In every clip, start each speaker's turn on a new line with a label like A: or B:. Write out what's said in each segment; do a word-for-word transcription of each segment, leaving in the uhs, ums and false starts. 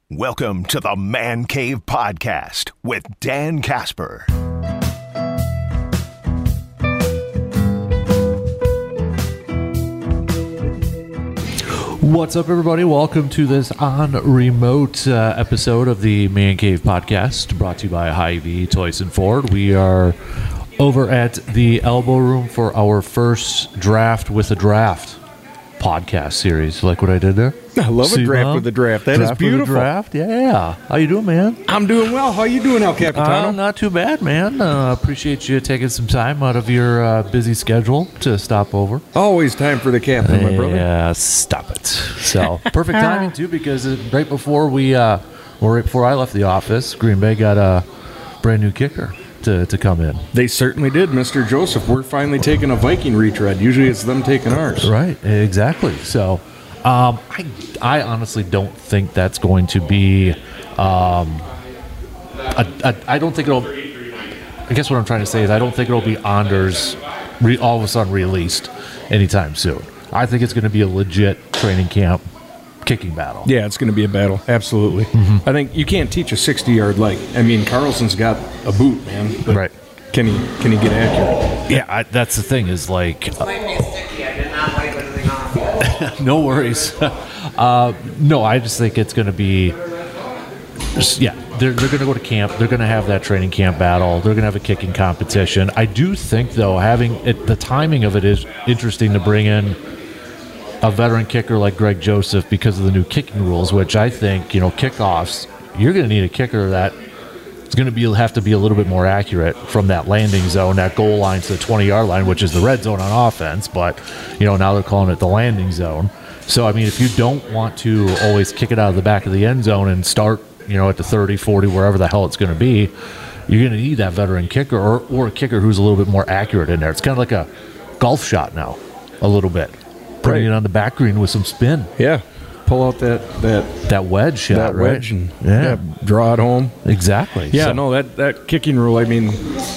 A: Welcome to the Man Cave Podcast with Dan Casper.
B: What's up, everybody? Welcome to this on-remote uh, episode of the Man Cave Podcast, brought to you by Hy-Vee Toys and Ford. We are over at the Elbow Room for our first Draft with a Draft podcast series. Like what I did there?
C: I love
B: See,
C: a draft
B: Mom?
C: with a draft. That
B: draft
C: is beautiful.
B: With a draft? Yeah. How you doing, man?
C: I'm doing well. How you doing, El Capitano?
B: Uh, not too bad, man. Uh, appreciate you taking some time out of your uh, busy schedule to stop over.
C: Always time for the captain, my brother.
B: Yeah, stop it. So perfect timing too, because right before we, uh, or right before I left the office, Green Bay got a brand new kicker to, to come in.
C: They certainly did, Mister Joseph. We're finally taking a Viking retread. Usually it's them taking ours.
B: Right, exactly. So um, I, I honestly don't think that's going to be. Um, a, a, I don't think it'll. I guess what I'm trying to say is I don't think it'll be Anders re, all of a sudden released anytime soon. I think it's going to be a legit training camp kicking battle.
C: Yeah, it's going to be a battle. Absolutely. Mm-hmm. I think you can't teach a sixty-yard leg. I mean, Carlson's got a boot, man. But
B: right.
C: Can he can he get accurate?
B: Yeah, I, that's the thing is like. Uh,
D: Might be sticky. I did not wipe anything off.
B: No worries. uh, no, I just think it's going to be. Just, yeah, they're they're going to go to camp. They're going to have that training camp battle. They're going to have a kicking competition. I do think, though, having it, the timing of it is interesting to bring in a veteran kicker like Greg Joseph because of the new kicking rules, which I think, you know, kickoffs, you're going to need a kicker that is going to be have to be a little bit more accurate from that landing zone, that goal line to the twenty-yard line, which is the red zone on offense. But, you know, now they're calling it the landing zone. So, I mean, if you don't want to always kick it out of the back of the end zone and start, you know, at the thirty, forty, wherever the hell it's going to be, you're going to need that veteran kicker or, or a kicker who's a little bit more accurate in there. It's kind of like a golf shot now, a little bit. Putting
C: Right.
B: it on the back green with some spin.
C: Yeah. Pull out that that
B: That wedge shot,
C: that
B: right?
C: wedge and
B: yeah.
C: yeah, draw it home.
B: Exactly.
C: Yeah,
B: So-
C: no, that, that kicking rule, I mean,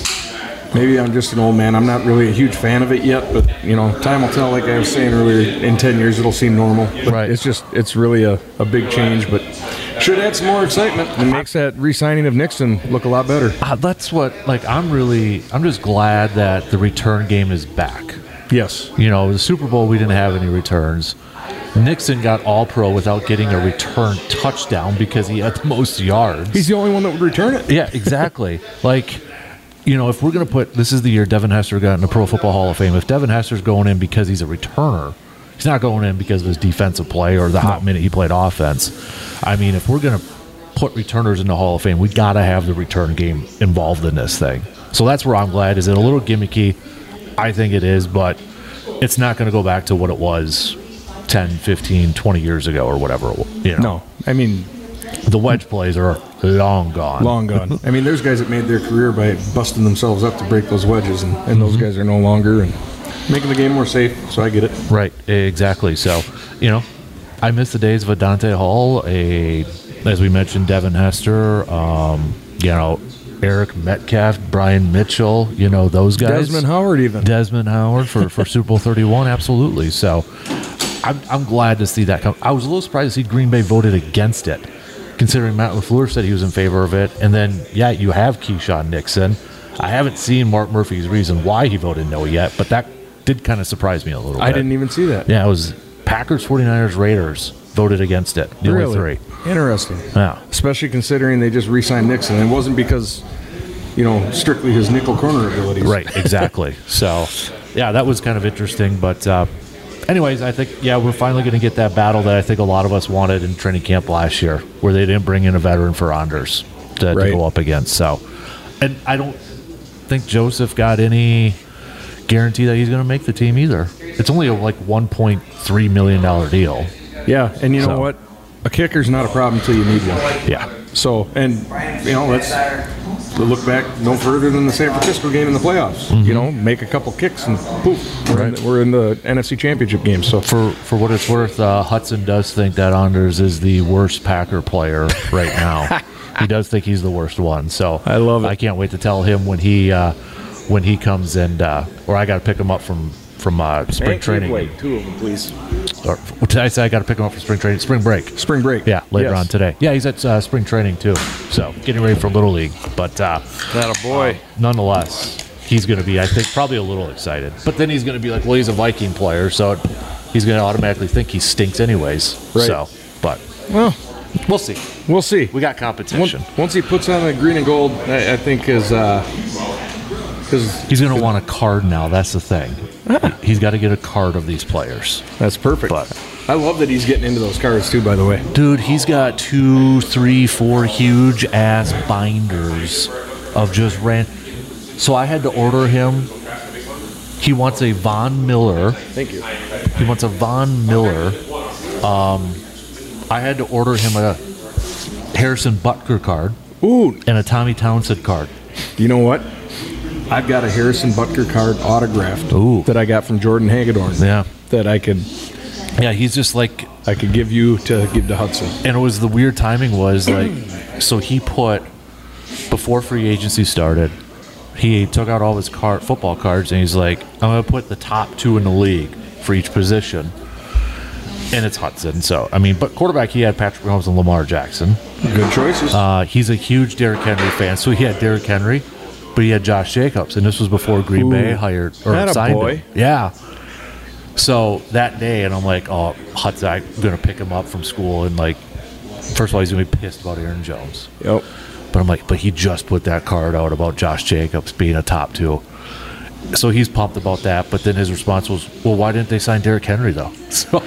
C: maybe I'm just an old man. I'm not really a huge fan of it yet, but, you know, time will tell. Like I was saying earlier, in ten years it'll seem normal. But
B: Right.
C: it's just, it's really a, a big change, but should add some more excitement and makes that re-signing of Nixon look a lot better.
B: Uh, that's what, like, I'm really, I'm just glad that the return game is back.
C: Yes.
B: You know, the Super Bowl, we didn't have any returns. Nixon got all-pro without getting a return touchdown because he had the most yards.
C: He's the only one that would return it.
B: Yeah, exactly. Like, you know, if we're going to put, this is the year Devin Hester got in the Pro Football Hall of Fame. If Devin Hester's going in because he's a returner, he's not going in because of his defensive play or the hot minute he played offense. I mean, if we're going to put returners in the Hall of Fame, we got to have the return game involved in this thing. So that's where I'm glad. Is it a little gimmicky? I think it is, but it's not going to go back to what it was ten, fifteen, twenty years ago or whatever. You know?
C: No. I mean,
B: The wedge plays are long gone.
C: long gone. I mean, there's guys that made their career by busting themselves up to break those wedges, and, and
B: Mm-hmm.
C: those guys are no longer, and making the game more safe, so I get it.
B: Right, exactly. So, you know, I miss the days of a Dante Hall, a, as we mentioned, Devin Hester, um, you know, Eric Metcalf, Brian Mitchell, you know, those guys.
C: Desmond Howard even.
B: Desmond Howard for, for Super Bowl thirty-one, absolutely. So I'm, I'm glad to see that come. I was a little surprised to see Green Bay voted against it, considering Matt LaFleur said he was in favor of it. And then, yeah, you have Keyshawn Nixon. I haven't seen Mark Murphy's reason why he voted no yet, but that did kind of surprise me a little bit.
C: I didn't even see that.
B: Yeah, it was Packers, forty-niners, Raiders voted against it. The
C: Really?
B: only three.
C: Interesting.
B: Yeah.
C: Especially considering they just re-signed Nixon. It wasn't because, you know, strictly his nickel corner abilities.
B: Right, exactly. So, yeah, that was kind of interesting. But uh, anyways, I think, yeah, we're finally going to get that battle that I think a lot of us wanted in training camp last year, where they didn't bring in a veteran for Anders to,
C: Right.
B: to go up against. So, and I don't think Joseph got any guarantee that he's going to make the team either. It's only a like one point three million dollars deal.
C: Yeah, and you know
B: So-
C: what? A kicker's not a problem until you need one.
B: Yeah.
C: So, and, you know, let's look back no further than the San Francisco game in the playoffs. You know, make a couple kicks and poof, we're, in,
B: Right.
C: the, we're in the N F C Championship game. So,
B: For for what it's worth, uh, Hudson does think that Anders is the worst Packer player right now. He does think he's the worst one. So
C: I love it.
B: I can't wait to tell him when he uh, when he comes and uh, or I got to pick him up from from uh, spring training.
C: Wait, two of them, please.
B: or I say I got to pick him up for spring training, spring break.
C: Spring break.
B: Yeah, later
C: Yes.
B: on today. Yeah, he's at uh, spring training too. So getting ready for Little League. But uh,
C: That a boy.
B: uh, nonetheless, he's going to be, I think, probably a little excited. But then he's going to be like, well, he's a Viking player, so he's going to automatically think he stinks anyways.
C: Right.
B: So, but
C: Well,
B: we'll see.
C: we'll see.
B: We got
C: Once,
B: competition.
C: once he puts on the green and gold, I, I think his uh, his
B: He's going to want a card now. That's the thing. He's got to get a card of these players.
C: that's perfect.
B: But-
C: I love that he's getting into those cards too. By the way,
B: Dude, he's got two, three, four huge ass binders of just ran. So I had to order him. He wants a Von Miller.
C: thank you.
B: He wants a Von Miller. Um, I had to order him a Harrison Butker card
C: Ooh,
B: and a Tommy Townsend card.
C: you know what? I've got a Harrison Butker card autographed
B: Ooh.
C: that I got from Jordan Hagedorn.
B: Yeah.
C: That I could
B: Yeah, he's just like,
C: I could give you to give to Hudson.
B: and it was the weird timing was like, so he put, before free agency started, he took out all his card, football cards and he's like, I'm going to put the top two in the league for each position. And it's Hudson. So, I mean, but quarterback, he had Patrick Mahomes and Lamar Jackson.
C: Good choices.
B: Uh, he's a huge Derrick Henry fan. So he had Derrick Henry, but he had Josh Jacobs. And this was before Green
C: Ooh.
B: Bay hired or
C: Atta
B: signed
C: boy.
B: him. Yeah. So that day, and I'm like, oh, Hudson, I'm going to pick him up from school. And like, first of all, he's going to be pissed about Aaron Jones.
C: Yep.
B: But I'm like, but he just put that card out about Josh Jacobs being a top two. So he's pumped about that. But then his response was, well, why didn't they sign Derrick Henry, though? So,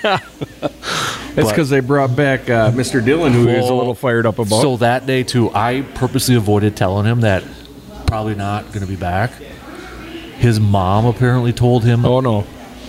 C: It's because they brought back uh, Mister Dillon, who he was a little fired up about.
B: so that day, too, I purposely avoided telling him that probably not going to be back. His mom apparently told him.
C: oh no.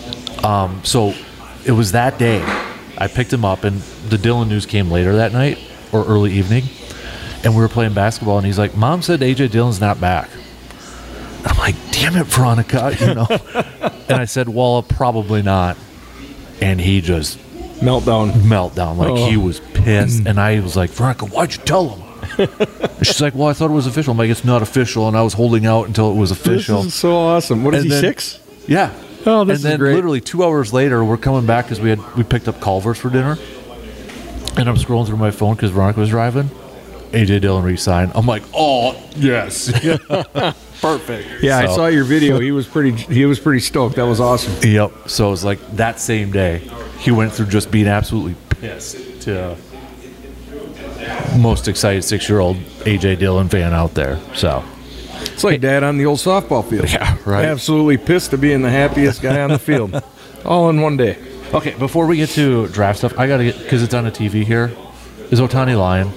B: So it was that day. I picked him up, and the Dillon news came later that night or early evening. And we were playing basketball, and he's like, Mom said A J Dillon's not back. I'm like, damn it, Veronica, you know. And I said, well, probably not. And he just
C: Meltdown.
B: meltdown. Like,
C: Oh.
B: he was pissed. And I was like, Veronica, why'd you tell him? And she's like, well, I thought it was official. I'm like, it's not official. And I was holding out until it was official.
C: This is so awesome. What is
B: And
C: he,
B: then-
C: six?
B: Yeah.
C: Oh, this
B: and
C: is
B: then
C: great.
B: literally two hours later, we're coming back because we had we picked up Culver's for dinner. And I'm scrolling through my phone because Veronica was driving. A J Dillon re-signed. I'm like, oh, yes. Perfect.
C: Yeah, I
B: So-
C: saw your video. He was pretty. He was pretty stoked. That was awesome.
B: Yep. So it was like that same day, he went through just being absolutely pissed to most excited six-year-old A J Dillon fan out there. So
C: It's like Dad on the old softball field.
B: Yeah, right.
C: Absolutely pissed to being the happiest guy on the field, all in one day.
B: okay, before we get to draft stuff, I gotta get because it's on the T V here. Is Ohtani lying?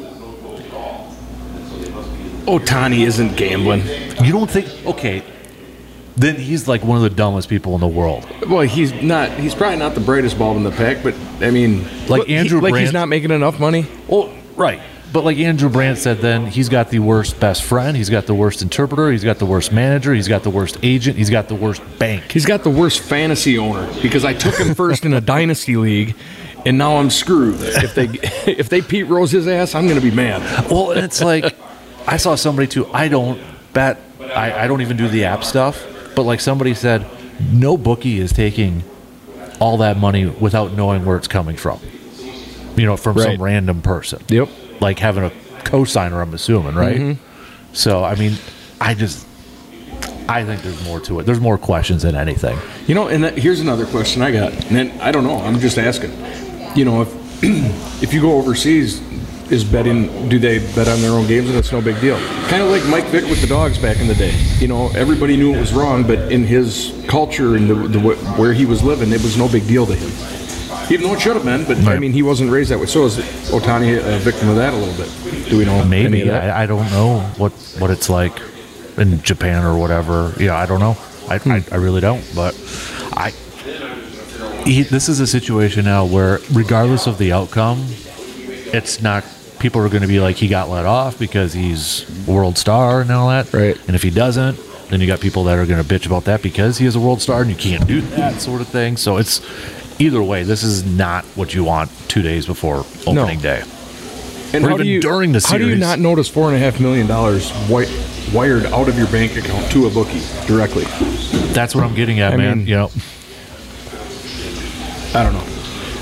C: Ohtani isn't gambling.
B: You don't think? Okay, then he's like one of the dumbest people in the world.
C: Well, he's not. He's probably not the brightest bulb in the pack, but I mean,
B: Like
C: look, he-
B: Andrew
C: like he's
B: Brandt-
C: not making enough money.
B: Well, right. But like Andrew Brandt said then, he's got the worst best friend, he's got the worst interpreter, he's got the worst manager, he's got the worst agent, he's got the worst bank.
C: He's got the worst fantasy owner because I took him first in a dynasty league, and now I'm screwed. If they if they Pete Rose his ass, I'm going to be mad.
B: Well, and it's like, I saw somebody too, I don't bet, I, I don't even do the app stuff, but like somebody said, no bookie is taking all that money without knowing where it's coming from. You know, from
C: Right.
B: some random person.
C: Yep.
B: Like having a co-signer, I'm assuming, right? So, I mean, I just, I think there's more to it. There's more questions than anything.
C: You know, and that, here's another question I got. And then, I don't know. I'm just asking. You know, if if you go overseas, is betting? Do they bet on their own games, and it's no big deal? Kind of like Mike Vick with the Dogs back in the day. You know, everybody knew it was wrong, but in his culture and the, the where he was living, it was no big deal to him. Even though it should have been, but I
B: Right.
C: mean, he wasn't raised that way. So is Ohtani a victim of that a little bit? Do we know? any
B: Maybe
C: of that?
B: I, I don't know what what it's like in Japan or whatever. Yeah, I don't know. I I, I really don't. But I he, this is a situation now where regardless of the outcome, it's not. People are going to be like he got let off because he's a world star and all that.
C: Right.
B: And if he doesn't, then you got people that are going to bitch about that because he is a world star and you can't do that sort of thing. So it's either way. This is not what you want two days before opening day.
C: And
B: Or
C: how
B: even
C: do you,
B: during the
C: How do you
B: series.
C: not notice four and a half million dollars wi- wired out of your bank account to a bookie directly?
B: That's what I'm getting at,
C: I
B: man.
C: mean-
B: you know.
C: I don't know.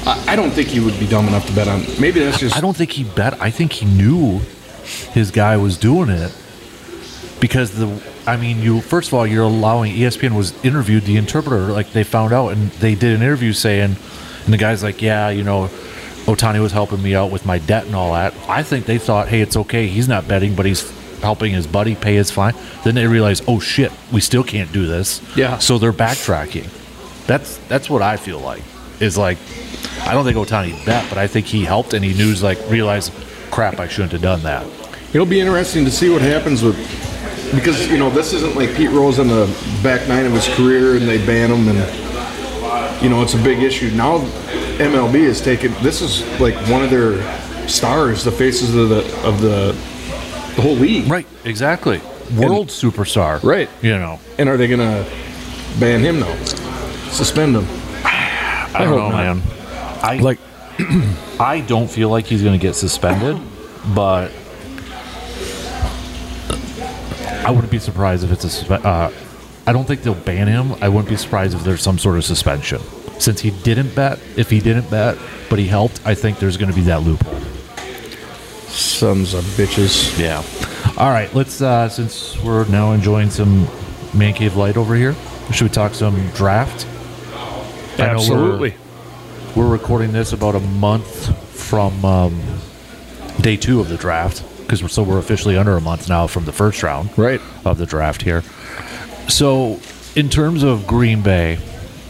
C: I, I don't think he would be dumb enough to bet on. Maybe that's just.
B: I don't think he bet. I think he knew his guy was doing it because the. I mean, you first of all, you're allowing E S P N was interviewed the interpreter, like they found out, and they did an interview saying, and the guy's like, yeah, you know, Ohtani was helping me out with my debt and all that. I think they thought, hey, it's okay, he's not betting, but he's helping his buddy pay his fine. Then they realized, oh shit, we still can't do this.
C: Yeah.
B: So they're backtracking. That's that's what I feel like. Is like, I don't think Ohtani bet, but I think he helped and he knew, like, realized, crap, I shouldn't have done that.
C: It'll be interesting to see what happens with. Because, you know, this isn't like Pete Rose on the back nine of his career and they ban him and, you know, it's a big issue. Now M L B has taken, this is like one of their stars, the faces of the of the, the whole league.
B: Right, exactly. World
C: and,
B: superstar.
C: Right.
B: You know.
C: And are they going to ban him now? Suspend him?
B: I, I don't know, not. man. I,
C: like,
B: I don't feel like he's going to get suspended, but I wouldn't be surprised if it's a suspe- uh, I don't think they'll ban him. I wouldn't be surprised if there's some sort of suspension. Since he didn't bet, if he didn't bet, but he helped, I think there's going to be that loophole.
C: Sons of bitches.
B: Yeah. All right, let's, uh, since we're now enjoying some Man Cave Light over here, should we talk some draft?
C: Absolutely.
B: We're, we're recording this about a month from um, day two of the draft. Because we're, so we're officially under a month now from the first round
C: right.
B: of the draft here. So, in terms of Green Bay,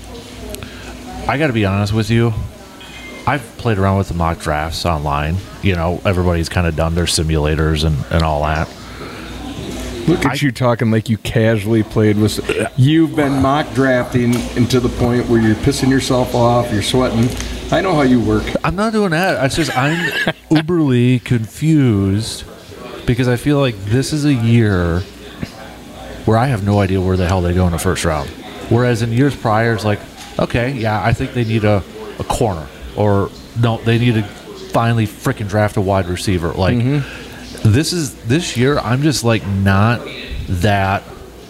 B: I got to be honest with you. I've played around with the mock drafts online. You know, everybody's kind of done their simulators and, and all that.
C: Look at I, you talking like you casually played with. You've been mock drafting into the point where you're pissing yourself off, you're sweating. I know how you work.
B: I'm not doing that. It's just I'm uberly confused because I feel like this is a year where I have no idea where the hell they go in the first round. Whereas in years prior, it's like, okay, yeah, I think they need a, a corner. Or, no, they need to finally freaking draft a wide receiver. Like, mm-hmm. this is this year, I'm just, like, not that...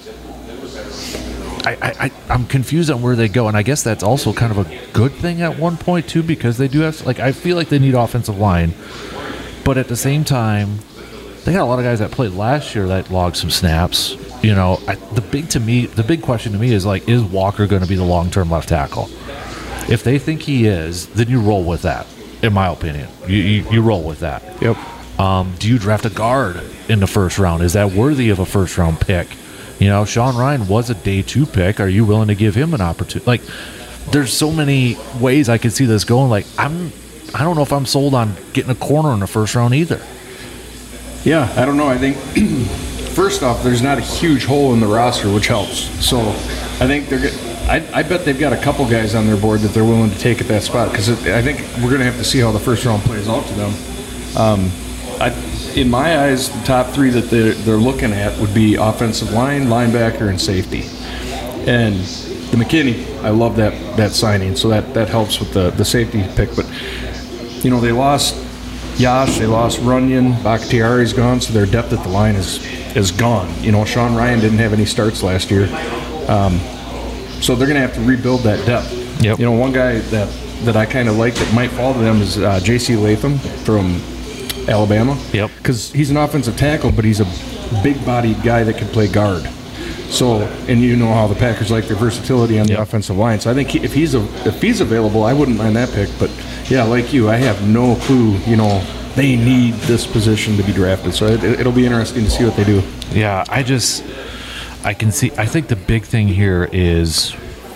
B: I, I, I'm confused on where they go, and I guess that's also kind of a good thing at one point, too, because they do have... Like, I feel like they need offensive line, but at the same time, they got a lot of guys that played last year that logged some snaps. You know, I, the big to me, the big question to me is, like, is Walker going to be the long-term left tackle? If they think he is, then you roll with that, in my opinion. You you, you roll with that.
C: Yep.
B: Um, do you draft a guard in the first round? Is that worthy of a first-round pick? You know, Sean Ryan was a day two pick. Are you willing to give him an opportunity? Like, there's so many ways I could see this going. Like, I'm, I don't know if I'm sold on getting a corner in the first round either.
C: Yeah, I don't know. I think, first off, there's not a huge hole in the roster, which helps. So I think they're good. I, I bet they've got a couple guys on their board that they're willing to take at that spot because I think we're going to have to see how the first round plays out to them. Um, I, in my eyes, the top three that they're, they're looking at would be offensive line, linebacker, and safety. And the McKinney, I love that that signing, so that, that helps with the, the safety pick. But, you know, they lost Yash, they lost Runyon, Bakhtiari's gone, so their depth at the line is, is gone. You know, Sean Ryan didn't have any starts last year. Um, So they're going to have to rebuild that depth.
B: Yep.
C: You know, one guy that, that I kind of like that might fall to them is uh, J C Latham from Alabama.
B: Yep.
C: Because he's an offensive tackle, but he's a big-bodied guy that can play guard. So, and you know how the Packers like their versatility on the
B: yep.
C: offensive line. So I think he, if he's a, if he's available, I wouldn't mind that pick. But yeah, like you, I have no clue. You know, they need this position to be drafted. So it, it'll be interesting to see what they do.
B: Yeah, I just. I can see. I think the big thing here is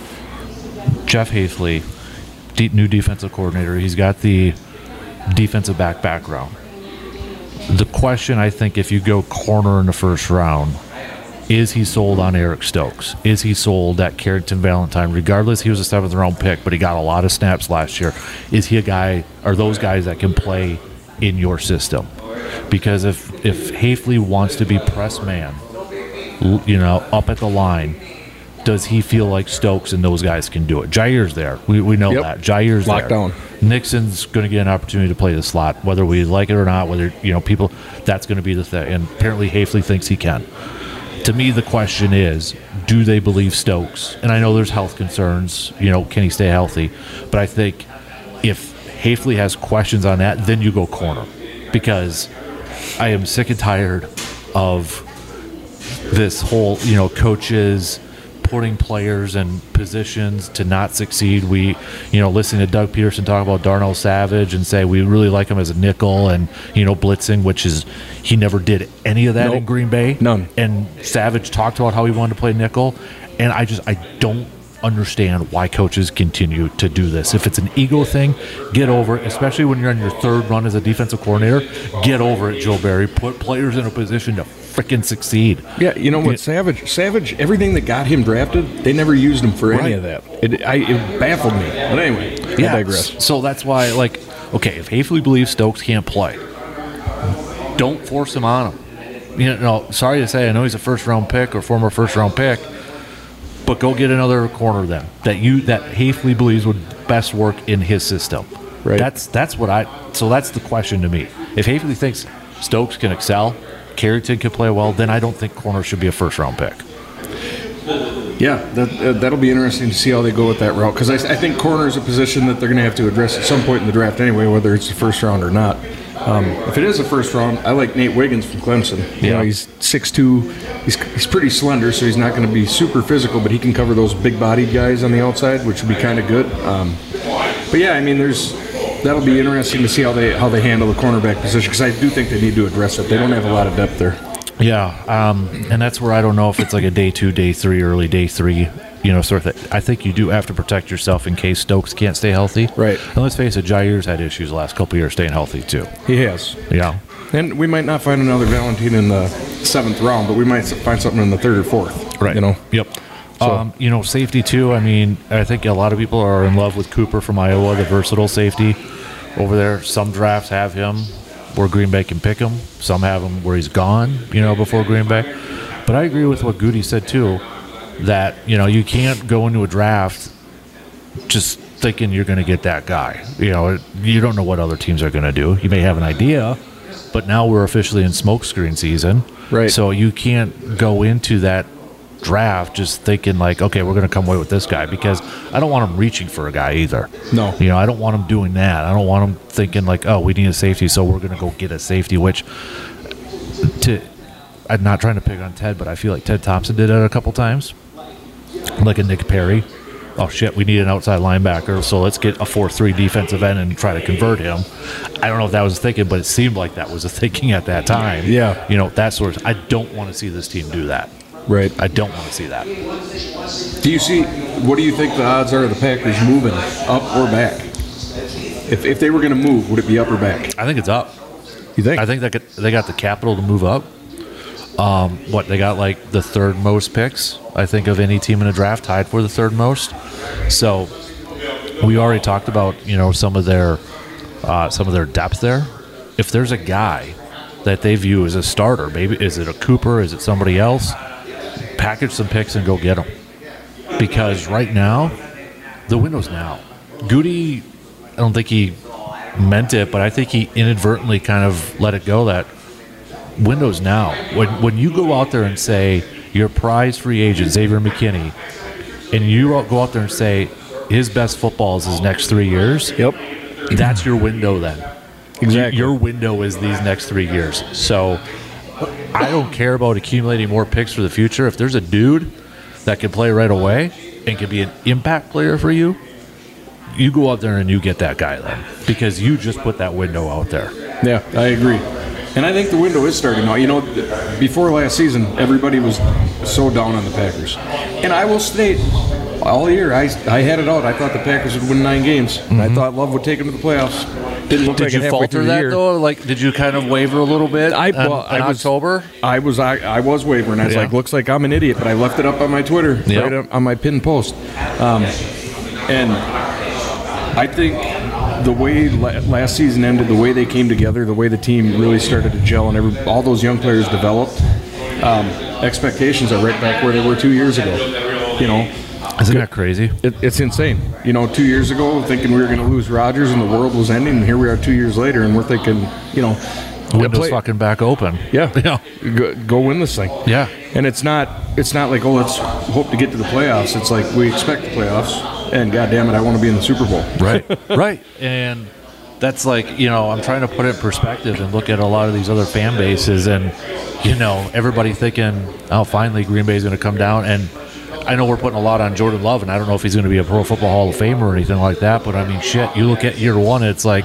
B: Jeff Hafley, de- new defensive coordinator. He's got the defensive back background. The question, I think, if you go corner in the first round, is he sold on Eric Stokes? Is he sold at Carrington Valentine? Regardless, he was a seventh round pick, but he got a lot of snaps last year. Is he a guy? Are those guys that can play in your system? Because if if Hafley wants to be press man, you know, up at the line, does he feel like Stokes and those guys can do it? Jair's there. We we know
C: yep.
B: that. Jair's
C: Locked
B: there.
C: down.
B: Nixon's going to get an opportunity to play the slot, whether we like it or not, whether, you know, people, that's going to be the thing. And apparently Hafley thinks he can. To me, the question is, do they believe Stokes? And I know there's health concerns. You know, can he stay healthy? But I think if Hafley has questions on that, then you go corner, because I am sick and tired of this whole, you know, coaches putting players in positions to not succeed. We, you know, listening to Doug Peterson talk about Darnell Savage and say we really like him as a nickel and, you know, blitzing, which is, he never did any of that
C: Nope.
B: in Green Bay.
C: None.
B: And Savage talked about how he wanted to play nickel. And I just, I don't understand why coaches continue to do this. If it's an ego thing, get over it, especially when you're on your third run as a defensive coordinator. Get over it, Joe Barry. Put players in a position to freaking succeed.
C: Yeah, you know what, Savage, Savage, everything that got him drafted, they never used him for
B: Right.
C: any of that. It, I, it baffled me. But anyway, I digress.
B: So that's why, like, okay, if Hafley believes Stokes can't play, don't force him on him. You know, sorry to say, I know he's a first-round pick or former first-round pick, but go get another corner then that you that Hafley believes would best work in his system.
C: Right.
B: That's that's what I. So that's the question to me. If Hafley thinks Stokes can excel, Carrington can play well, then I don't think corner should be a first-round pick.
C: Yeah, that, uh, that'll be interesting to see how they go with that route, because I, I think corner is a position that they're going to have to address at some point in the draft anyway, whether it's the first round or not. Um, if it is a first round, I like Nate Wiggins from Clemson. You
B: Yeah.
C: know, he's six two, he's, he's pretty slender, so he's not going to be super physical, but he can cover those big-bodied guys on the outside, which would be kind of good. Um, but yeah, I mean, there's that'll be interesting to see how they how they handle the cornerback position, because I do think they need to address it. They don't have a lot of depth there.
B: Yeah, um, and that's where I don't know if it's like a day two, day three, early day three, you know, sort of thing. I think you do have to protect yourself in case Stokes can't stay healthy.
C: Right.
B: And let's face it, Jair's had issues the last couple of years staying healthy too.
C: He has.
B: Yeah.
C: And we might not find another Valentine in the seventh round, but we might find something in the third or fourth.
B: Right.
C: You know.
B: Yep.
C: So-
B: Um, you know, safety too. I mean, I think a lot of people are in love with Cooper from Iowa, the versatile safety over there. Some drafts have him where Green Bay can pick him. Some have him where he's gone, you know, before Green Bay. But I agree with what Goody said too, that, you know, you can't go into a draft just thinking you're going to get that guy. You know, you don't know what other teams are going to do. You may have an idea, but now we're officially in smokescreen season.
C: Right.
B: So you can't go into that draft just thinking like, okay, we're going to come away with this guy, because I don't want him reaching for a guy either.
C: No.
B: You know, I don't want him doing that. I don't want him thinking like, oh, we need a safety, so we're going to go get a safety, which to I'm not trying to pick on Ted, but I feel like Ted Thompson did it a couple times. Like a Nick Perry. Oh, shit, we need an outside linebacker, so let's get a four three defensive end and try to convert him. I don't know if that was thinking, but it seemed like that was a thinking at that time.
C: Yeah.
B: You know, that sort of, I don't want to see this team do that.
C: Right.
B: I don't want to see that.
C: Do you see, what do you think the odds are of the Packers moving, up or back? If, if they were going to move, would it be up or back?
B: I think it's up.
C: You think?
B: I think they could, they got the capital to move up. Um, what, they got like the third most picks, I think, of any team in a draft, tied for the third most. So we already talked about, you know, some of their uh, some of their depth there. If there's a guy that they view as a starter, maybe is it a Cooper, is it somebody else? Package some picks and go get them. Because right now, the window's now. Goody, I don't think he meant it, but I think he inadvertently kind of let it go that window's now. When when you go out there and say your prize free agent, Xavier McKinney, and you go out there and say his best football is his next three years,
C: Yep.
B: that's your window then.
C: Exactly.
B: Your window is these next three years. So I don't care about accumulating more picks for the future. If there's a dude that can play right away and can be an impact player for you, you go out there and you get that guy then, because you just put that window out there.
C: Yeah, I agree. And I think the window is starting now. You know, before last season, everybody was so down on the Packers. And I will state, all year, I, I had it out. I thought the Packers would win nine games. And I thought Love would take them to the playoffs. Didn't look
B: Did
C: like
B: you
C: it halfway
B: falter
C: through the
B: that
C: year.
B: though? Like, did you kind of waver a little bit?
C: I,
B: in-
C: well,
B: in
C: I was,
B: October.
C: I was I, I was wavering. I was
B: Yeah.
C: like, looks like I'm an idiot, but I left it up on my Twitter,
B: Yep.
C: right on my pinned post. Um, and I think the way la- last season ended, the way they came together, the way the team really started to gel, and every, all those young players developed, um, expectations are right back where they were two years ago. You know,
B: Isn't that crazy?
C: it, it's insane. You know, two years ago, thinking we were going to lose Rodgers and the world was ending, and here we are two years later, and we're thinking, you know,
B: The window's
C: play-
B: fucking back open.
C: yeah,
B: Yeah.
C: Go, go win this thing.
B: Yeah.
C: And it's not it's not like, oh, let's hope to get to the playoffs. It's like we expect the playoffs, and God damn it, I want to be in the Super Bowl.
B: Right, right. And that's like, you know, I'm trying to put it in perspective and look at a lot of these other fan bases and, you know, everybody thinking, oh, finally Green Bay's going to come down. And I know we're putting a lot on Jordan Love, and I don't know if he's going to be a Pro Football Hall of Famer or anything like that, but I mean, shit, you look at year one, it's like,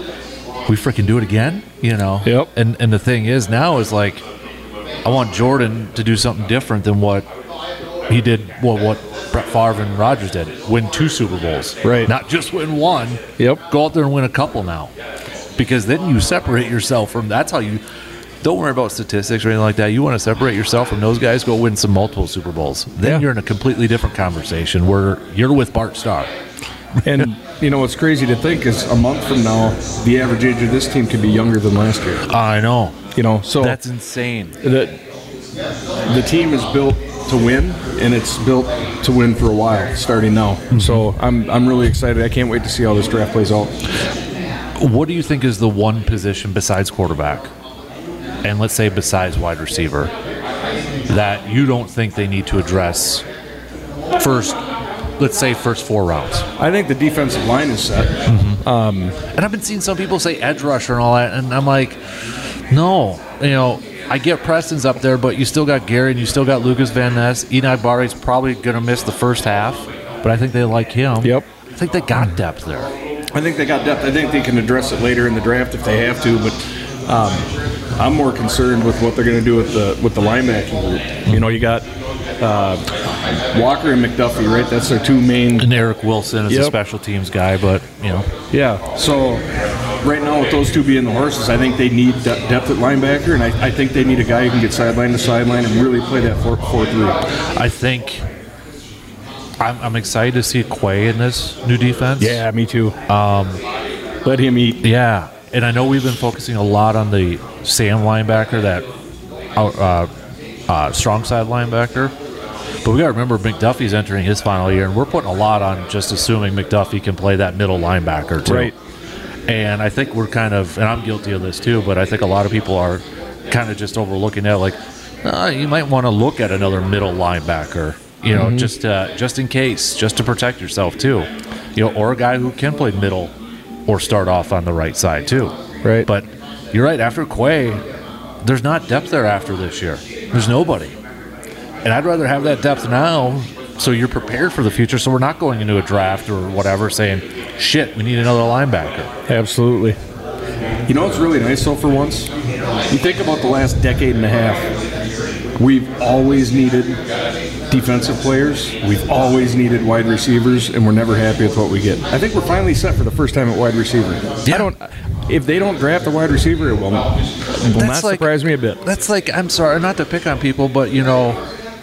B: we freaking do it again, you know?
C: Yep.
B: And and the thing is now is like, I want Jordan to do something different than what he did, well, what Brett Favre and Rodgers did. Win two Super Bowls.
C: Right.
B: Not just win one.
C: Yep.
B: Go out there and win a couple now. Because then you separate yourself from, that's how you, don't worry about statistics or anything like that. You want to separate yourself from those guys, go win some multiple Super Bowls. Then
C: Yeah.
B: you're in a completely different conversation where you're with Bart Starr.
C: And, you know, what's crazy to think is a month from now, the average age of this team could be younger than last year.
B: I know.
C: You know, so
B: That's insane.
C: the, the team is built to win, and it's built to win for a while, starting now.
B: Mm-hmm.
C: So I'm I'm really excited. I can't wait to see how this draft plays out.
B: What do you think is the one position besides quarterback, and let's say besides wide receiver, that you don't think they need to address first, let's say first four rounds?
C: I think the defensive line is set.
B: And I've been seeing some people say edge rusher and all that, and I'm like, no, you know, I get Preston's up there, but you still got Gary and you still got Lucas Van Ness. Enoch Barry's probably going to miss the first half, but I think they like him.
C: Yep.
B: I think they got depth there.
C: I think they got depth. I think they can address it later in the draft if they have to, but um, I'm more concerned with what they're going to do with the with the linebacking group. You know, you got uh, Walker and McDuffie, right? That's their two main.
B: And Eric Wilson is
C: Yep.
B: a special teams guy, but, you know.
C: Yeah. So right now, with those two being the horses, I think they need de- depth at linebacker, and I, I think they need a guy who can get sideline to sideline and really play that four three.
B: I think I'm, I'm excited to see Quay in this new defense.
C: Yeah, me too. Um, Let him eat.
B: Yeah, and I know we've been focusing a lot on the Sam linebacker, that uh, uh, strong side linebacker. But we got to remember McDuffie's entering his final year, and we're putting a lot on just assuming McDuffie can play that middle linebacker too.
C: Right.
B: And I think we're kind of, and I'm guilty of this too, but I think a lot of people are kind of just overlooking that, like, uh, you might want to look at another middle linebacker, you know, mm-hmm. just uh, just in case, just to protect yourself too, you know, or a guy who can play middle or start off on the right side too.
C: Right.
B: But you're right, after Quay, there's not depth there after this year. There's nobody. And I'd rather have that depth now so you're prepared for the future, so we're not going into a draft or whatever saying, shit, we need another linebacker.
C: Absolutely. You know what's really nice, though, for once? You think about the last decade and a half, we've always needed defensive players, we've always needed wide receivers, and we're never happy with what we get. I think we're finally set for the first time at wide receiver.
B: Yeah.
C: I don't, if they don't draft a wide receiver, it will, not, it will not
B: like,
C: surprise me a bit.
B: That's like, I'm sorry, not to pick on people, but, you know,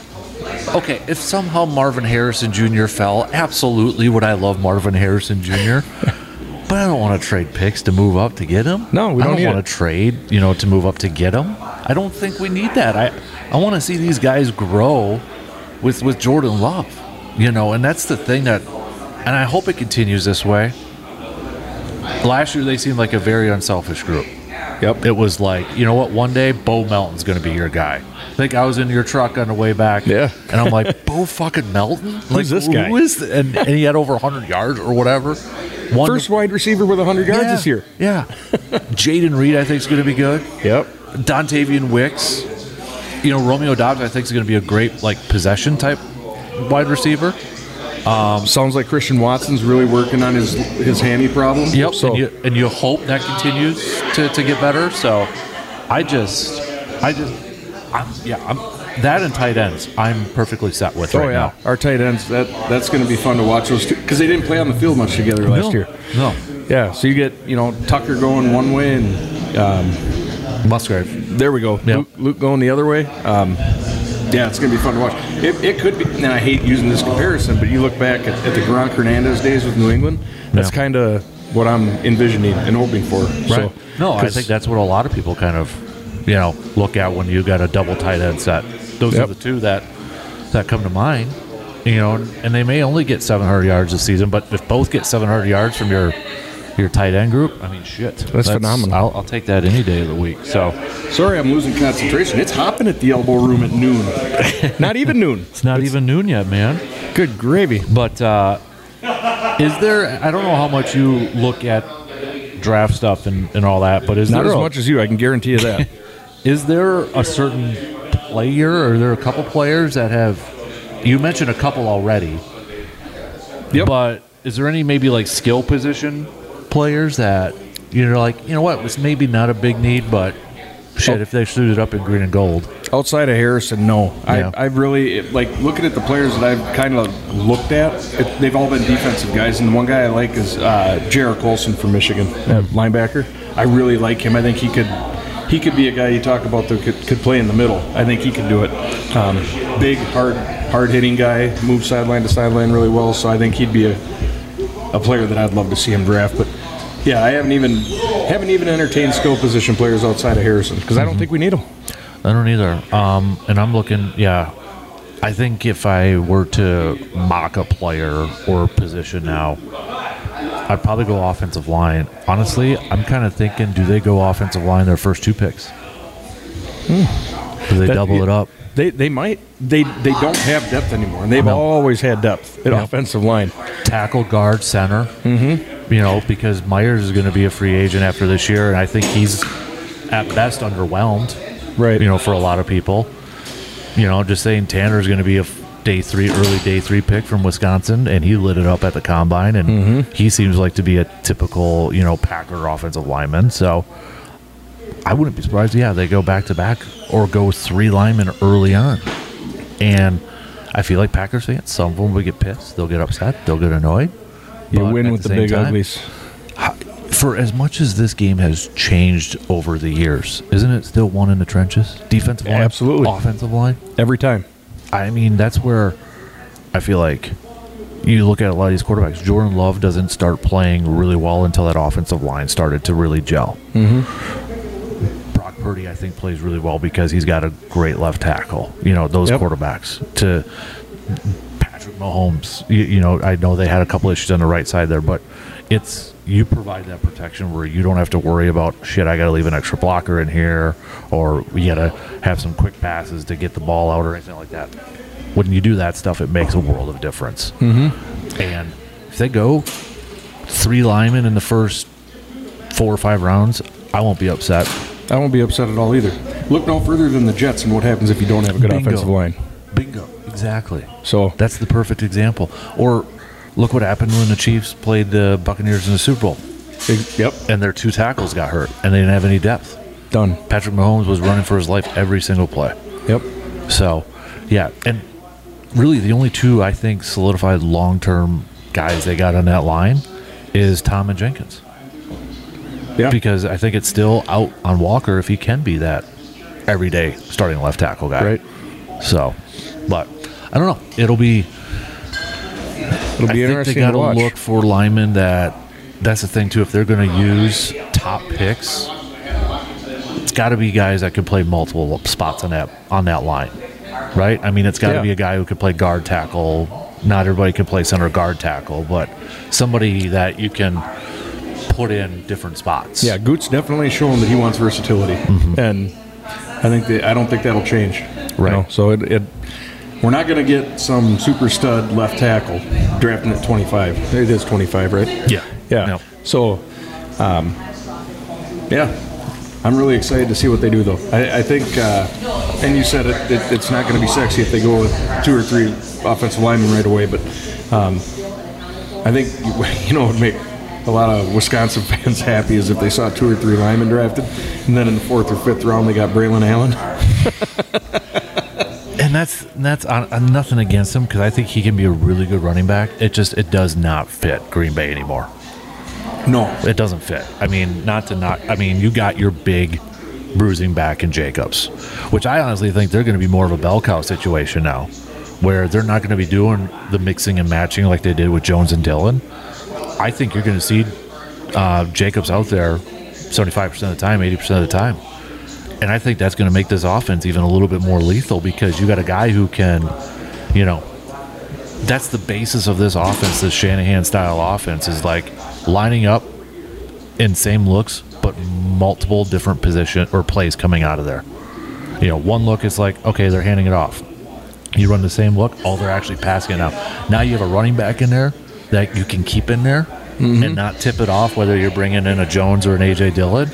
B: okay, if somehow Marvin Harrison Junior fell, absolutely would I love Marvin Harrison Junior But I don't want to trade picks to move up to get him.
C: No, we don't
B: I don't
C: need
B: want
C: it.
B: to trade, you know, to move up to get him. I don't think we need that. I, I want to see these guys grow with, with Jordan Love, you know, and that's the thing that, and I hope it continues this way. Last year, they seemed like a very unselfish group.
C: Yep.
B: It was like, you know what, one day, Bo Melton's going to be your guy. I think I was in your truck on the way back.
C: Yeah.
B: And I'm like, Bo fucking Melton? Like,
C: Who's this guy?
B: Who is th-? and, and he had over one hundred yards or whatever. One
C: First wide receiver with one hundred yards
B: yeah,
C: this year.
B: Yeah. Jaden Reed, I think, is going to be good.
C: Yep.
B: Dontavian Wicks. You know, Romeo Dobbs, I think, is going to be a great, like, possession-type wide receiver.
C: Um, Sounds like Christian Watson's really working on his his hammy problem.
B: Yep,
C: So
B: and, you, and you hope that continues to, to get better. So, I just, I just, I'm, yeah, I'm that and tight ends. I'm perfectly set with
C: oh
B: right
C: yeah,
B: now.
C: our tight ends. That that's going to be fun to watch those two because they didn't play on the field much together last
B: no,
C: year.
B: No,
C: Yeah, so you get you know Tucker going one way and um,
B: Musgrave.
C: there we go.
B: Yep.
C: Luke, Luke going the other way. Um, yeah, it's going to be fun to watch. It, it could be, and I hate using this comparison, but you look back at, at the Gronk Hernandez days with New England. That's
B: Yeah.
C: kind of what I'm envisioning and hoping for.
B: Right.
C: So,
B: no, I
C: 'cause-
B: think that's what a lot of people kind of, you know, look at when you got a double tight end set. Those
C: Yep.
B: are the two that that come to mind. You know, and they may only get seven hundred yards this season, but if both get seven hundred yards from your your tight end group, I mean, shit,
C: That's phenomenal.
B: I'll, I'll take that any day of the week. So
C: Sorry, I'm losing concentration. It's hopping at the elbow room at noon. Not even noon.
B: it's not even noon yet, man.
C: Good gravy.
B: But uh, Is there, I don't know how much you look at draft stuff and, and all that, but is
C: Not
B: there
C: as
B: a,
C: much as you, I can guarantee you that.
B: is there a certain player, or are there a couple players that have, you mentioned a couple already,
C: Yep.
B: but is there any maybe like skill position players that you're like, you know what, it's maybe not a big need, but shit,
C: Oh.
B: if they suited up in green and gold.
C: Outside of Harrison, no.
B: Yeah.
C: I, I've really, it, like, looking at the players that I've kind of looked at, it, they've all been defensive guys. And the one guy I like is uh, Jarrett Colson from Michigan, uh, linebacker. I really like him. I think he could he could be a guy you talk about that could, could play in the middle. I think he could do it. Um, big, hard, hard-hitting guy, moves sideline to sideline really well. So I think he'd be a, a player that I'd love to see him draft. But, yeah, I haven't even haven't even entertained skill position players outside of Harrison because I don't think we need them.
B: I don't either. Um, and I'm looking, yeah, I think if I were to mock a player or position now, I'd probably go offensive line. Honestly, I'm kind of thinking, do they go offensive line their first two picks? Hmm. Do they
C: That-
B: double it up?
C: They they might. They they don't have depth anymore, and they've
B: No.
C: always had depth at
B: Yep.
C: offensive line.
B: Tackle, guard, center. Mm-hmm. You know, because Myers is going to be a free agent after this year, and I think he's at best underwhelmed.
C: Right.
B: You know, for a lot of people. You know, just saying Tanner's going to be a f- day three, early day three pick from Wisconsin, and he lit it up at the combine, and
C: Mm-hmm.
B: he seems like to be a typical, you know, Packer offensive lineman. So I wouldn't be surprised, yeah, they go back to back or go three linemen early on. And I feel like Packers fans, some of them will get pissed, they'll get upset, they'll get annoyed.
C: You
B: But
C: win
B: at
C: with the,
B: same
C: big
B: time,
C: uglies.
B: For as much as this game has changed over the years, isn't it still one in the trenches? Defensive line,
C: Absolutely.
B: offensive line.
C: Every time.
B: I mean, that's where I feel like you look at a lot of these quarterbacks. Jordan Love doesn't start playing really well until that offensive line started to really gel. Mm-hmm. Brock Purdy, I think, plays really well because he's got a great left tackle. You know, those
C: Yep.
B: quarterbacks. To Patrick Mahomes, you, you know, I know they had a couple issues on the right side there, but it's you provide that protection where you don't have to worry about, shit, I got to leave an extra blocker in here, or we got to have some quick passes to get the ball out or anything like that. When you do that stuff, it makes a world of difference. Mm-hmm. And if they go three linemen in the first four or five rounds, I won't be upset.
C: I won't be upset at all either. Look no further than the Jets and what happens if you don't have a good
B: Bingo.
C: offensive line.
B: Bingo. Exactly.
C: So
B: That's the perfect example. Or look what happened when the Chiefs played the Buccaneers in the Super Bowl,
C: ex- yep,
B: and their two tackles got hurt, and they didn't have any depth.
C: done.
B: Patrick Mahomes was running for his life every single play.
C: Yep.
B: So, yeah, and really the only two I think solidified long-term guys they got on that line is Tom and Jenkins,
C: Yeah.
B: because I think it's still out on Walker if he can be that everyday starting left tackle guy.
C: Right.
B: So, but I don't know. It'll be.
C: It'll be
B: I think they
C: interesting
B: got
C: to watch.
B: to look for linemen that. That's the thing too. If they're going to use top picks, it's got to be guys that can play multiple spots on that on that line, right? I mean, it's got to
C: Yeah.
B: be a guy who can play guard tackle. Not everybody can play center guard tackle, but somebody that you can put in different spots.
C: Yeah, Goot's definitely shown that he wants versatility, and I think that I don't think that'll change. you
B: Mm-hmm. Right.
C: know? So it, it we're not going to get some super stud left tackle drafting at twenty-five. It is twenty-five, right?
B: Yeah.
C: Yeah.
B: No.
C: So, um, yeah, I'm really excited to see what they do, though. I, I think, uh, and you said it, it, it's not going to be sexy if they go with two or three offensive linemen right away, but um, I think, you know, it would make a lot of Wisconsin fans happy is if they saw two or three linemen drafted, and then in the fourth or fifth round they got Braylon Allen.
B: And that's that's uh, uh, nothing against him, because I think he can be a really good running back. It just it does not fit Green Bay anymore.
C: No.
B: It doesn't fit. I mean, not to not. I mean, you got your big bruising back in Jacobs, which I honestly think they're going to be more of a bell cow situation now, where they're not going to be doing the mixing and matching like they did with Jones and Dillon. I think you're going to see uh, Jacobs out there seventy-five percent of the time, eighty percent of the time. And I think that's going to make this offense even a little bit more lethal, because you got a guy who can, you know, that's the basis of this offense, this Shanahan-style offense, is like lining up in same looks, but multiple different position or plays coming out of there. You know, one look is like, okay, they're handing it off. You run the same look, oh, they're actually passing it now. Now you have a running back in there that you can keep in there mm-hmm. and not tip it off, whether you're bringing in a Jones or an A J Dillon.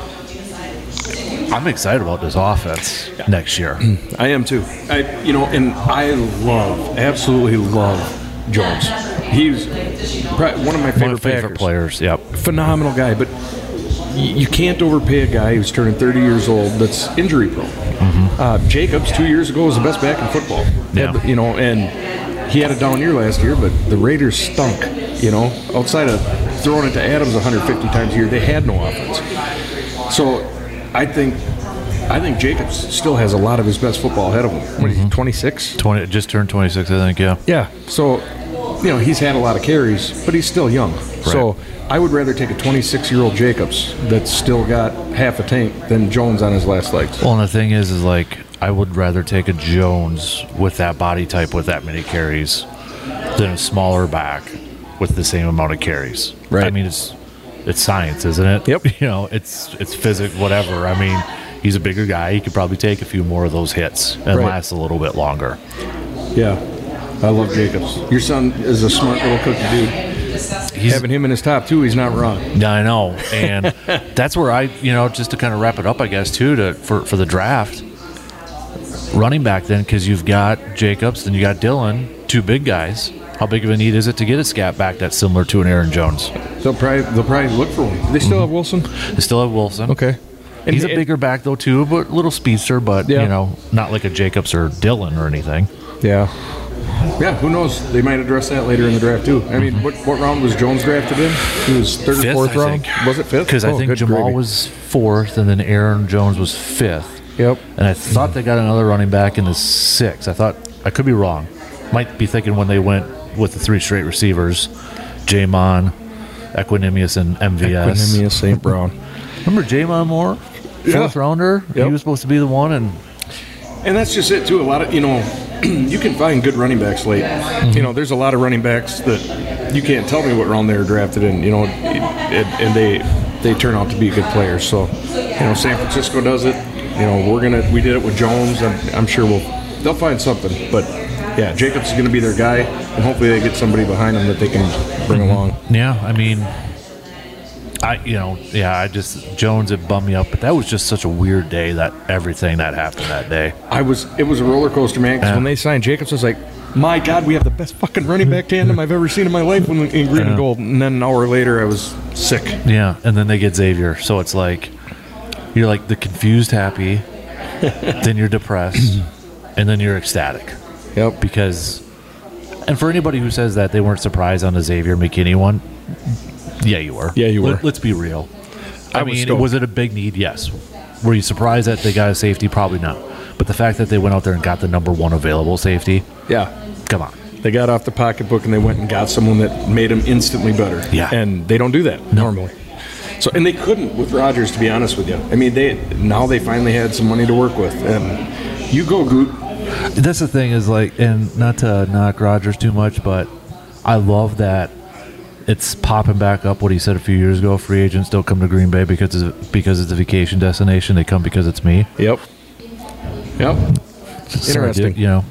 B: I'm excited about this offense yeah. next year.
C: I am too. I, you know, and I love, absolutely love Jones. He's probably one of my favorite,
B: one of favorite
C: Packers.
B: players. Yep,
C: phenomenal guy. But you can't overpay a guy who's turning thirty years old that's injury prone. Mm-hmm. Uh, Jacobs two years ago was the best back in football.
B: Yeah.
C: Had, you know, and he had a down year last year, but the Raiders stunk. You know, outside of throwing it to Adams one hundred fifty times a year, they had no offense. So I think I think Jacobs still has a lot of his best football ahead of him. What mm-hmm. is he, twenty-six?
B: twenty, just turned twenty-six, I think, yeah.
C: Yeah, so, you know, he's had a lot of carries, but he's still young. Right. So I would rather take a twenty-six-year-old Jacobs that's still got half a tank than Jones on his last legs.
B: Well, and the thing is, is like, I would rather take a Jones with that body type with that many carries than a smaller back with the same amount of carries.
C: Right.
B: I mean, it's it's science, isn't it?
C: Yep.
B: You know, it's it's physics, whatever. I mean, he's a bigger guy. He could probably take a few more of those hits and
C: right.
B: last a little bit longer.
C: Yeah. I love Jacobs. Your son is a smart little cookie, dude. He's, Having him in his top two, he's not wrong.
B: Yeah, I know. And that's where I, you know, just to kind of wrap it up, I guess, too, to for, for the draft, running back then, because you've got Jacobs, then you got Dillon, two big guys. How big of a need is it to get a scat back that's similar to an Aaron Jones?
C: They'll probably they'll probably look for one. They still mm-hmm. have Wilson?
B: They still have Wilson.
C: Okay.
B: And he's a bigger back, though, too, but a little speedster, but, yeah. you know, not like a Jacobs or Dillon or anything.
C: Yeah. Yeah, who knows? They might address that later in the draft, too. I mean, mm-hmm. what, what round was Jones drafted in? He was third
B: fifth,
C: or fourth
B: I
C: round?
B: Think.
C: Was it fifth?
B: Because
C: oh,
B: I think Jamal
C: gravy.
B: was fourth, and then Aaron Jones was fifth.
C: Yep.
B: And I thought they got another running back in the sixth. I thought, I could be wrong. Might be thinking when they went with the three straight receivers, Jamon, Equanimous, and M V S.
C: Equanimous, Saint Brown.
B: Remember Jamon Moore? Fourth
C: yeah.
B: rounder?
C: Yep.
B: He was supposed to be the one, and
C: and that's just it too. A lot of you know, you can find good running backs late. Mm-hmm. You know, there's a lot of running backs that you can't tell me what round they were drafted in. You know, and, and they they turn out to be good players. So, you know, San Francisco does it. You know, we're gonna we did it with Jones. I'm, I'm sure we'll they'll find something. But yeah, Jacobs is gonna be their guy, and hopefully they get somebody behind him that they can bring mm-hmm. along.
B: Yeah, I mean. I, you know, yeah, I just, Jones had bummed me up, but that was just such a weird day, that everything that happened that day.
C: I was, it was a roller coaster, man, because yeah. when they signed Jacobs, I was like, my God, we have the best fucking running back tandem I've ever seen in my life when, in green yeah. and gold. And then an hour later, I was sick.
B: Yeah, and then they get Xavier. So it's like, you're like the confused happy, then you're depressed, and then you're ecstatic.
C: Yep.
B: Because, and for anybody who says that they weren't surprised on the Xavier McKinney one, yeah, you were.
C: Yeah, you were.
B: Let, let's be real. I,
C: I
B: mean,
C: was,
B: was it a big need? Yes. Were you surprised that they got a safety? Probably not. But the fact that they went out there and got the number one available safety,
C: yeah,
B: come on.
C: They got off the pocketbook and they went and got someone that made them instantly better.
B: Yeah.
C: And they don't do that no. normally. So, and they couldn't with Rodgers, to be honest with you. I mean, they now they finally had some money to work with. And you go, Goot.
B: That's the thing is like, and not to knock Rodgers too much, but I love that it's popping back up what he said a few years ago. Free agents don't come to Green Bay because it's, because it's a vacation destination. They come because it's me.
C: Yep. Yep. Interesting.
B: You know,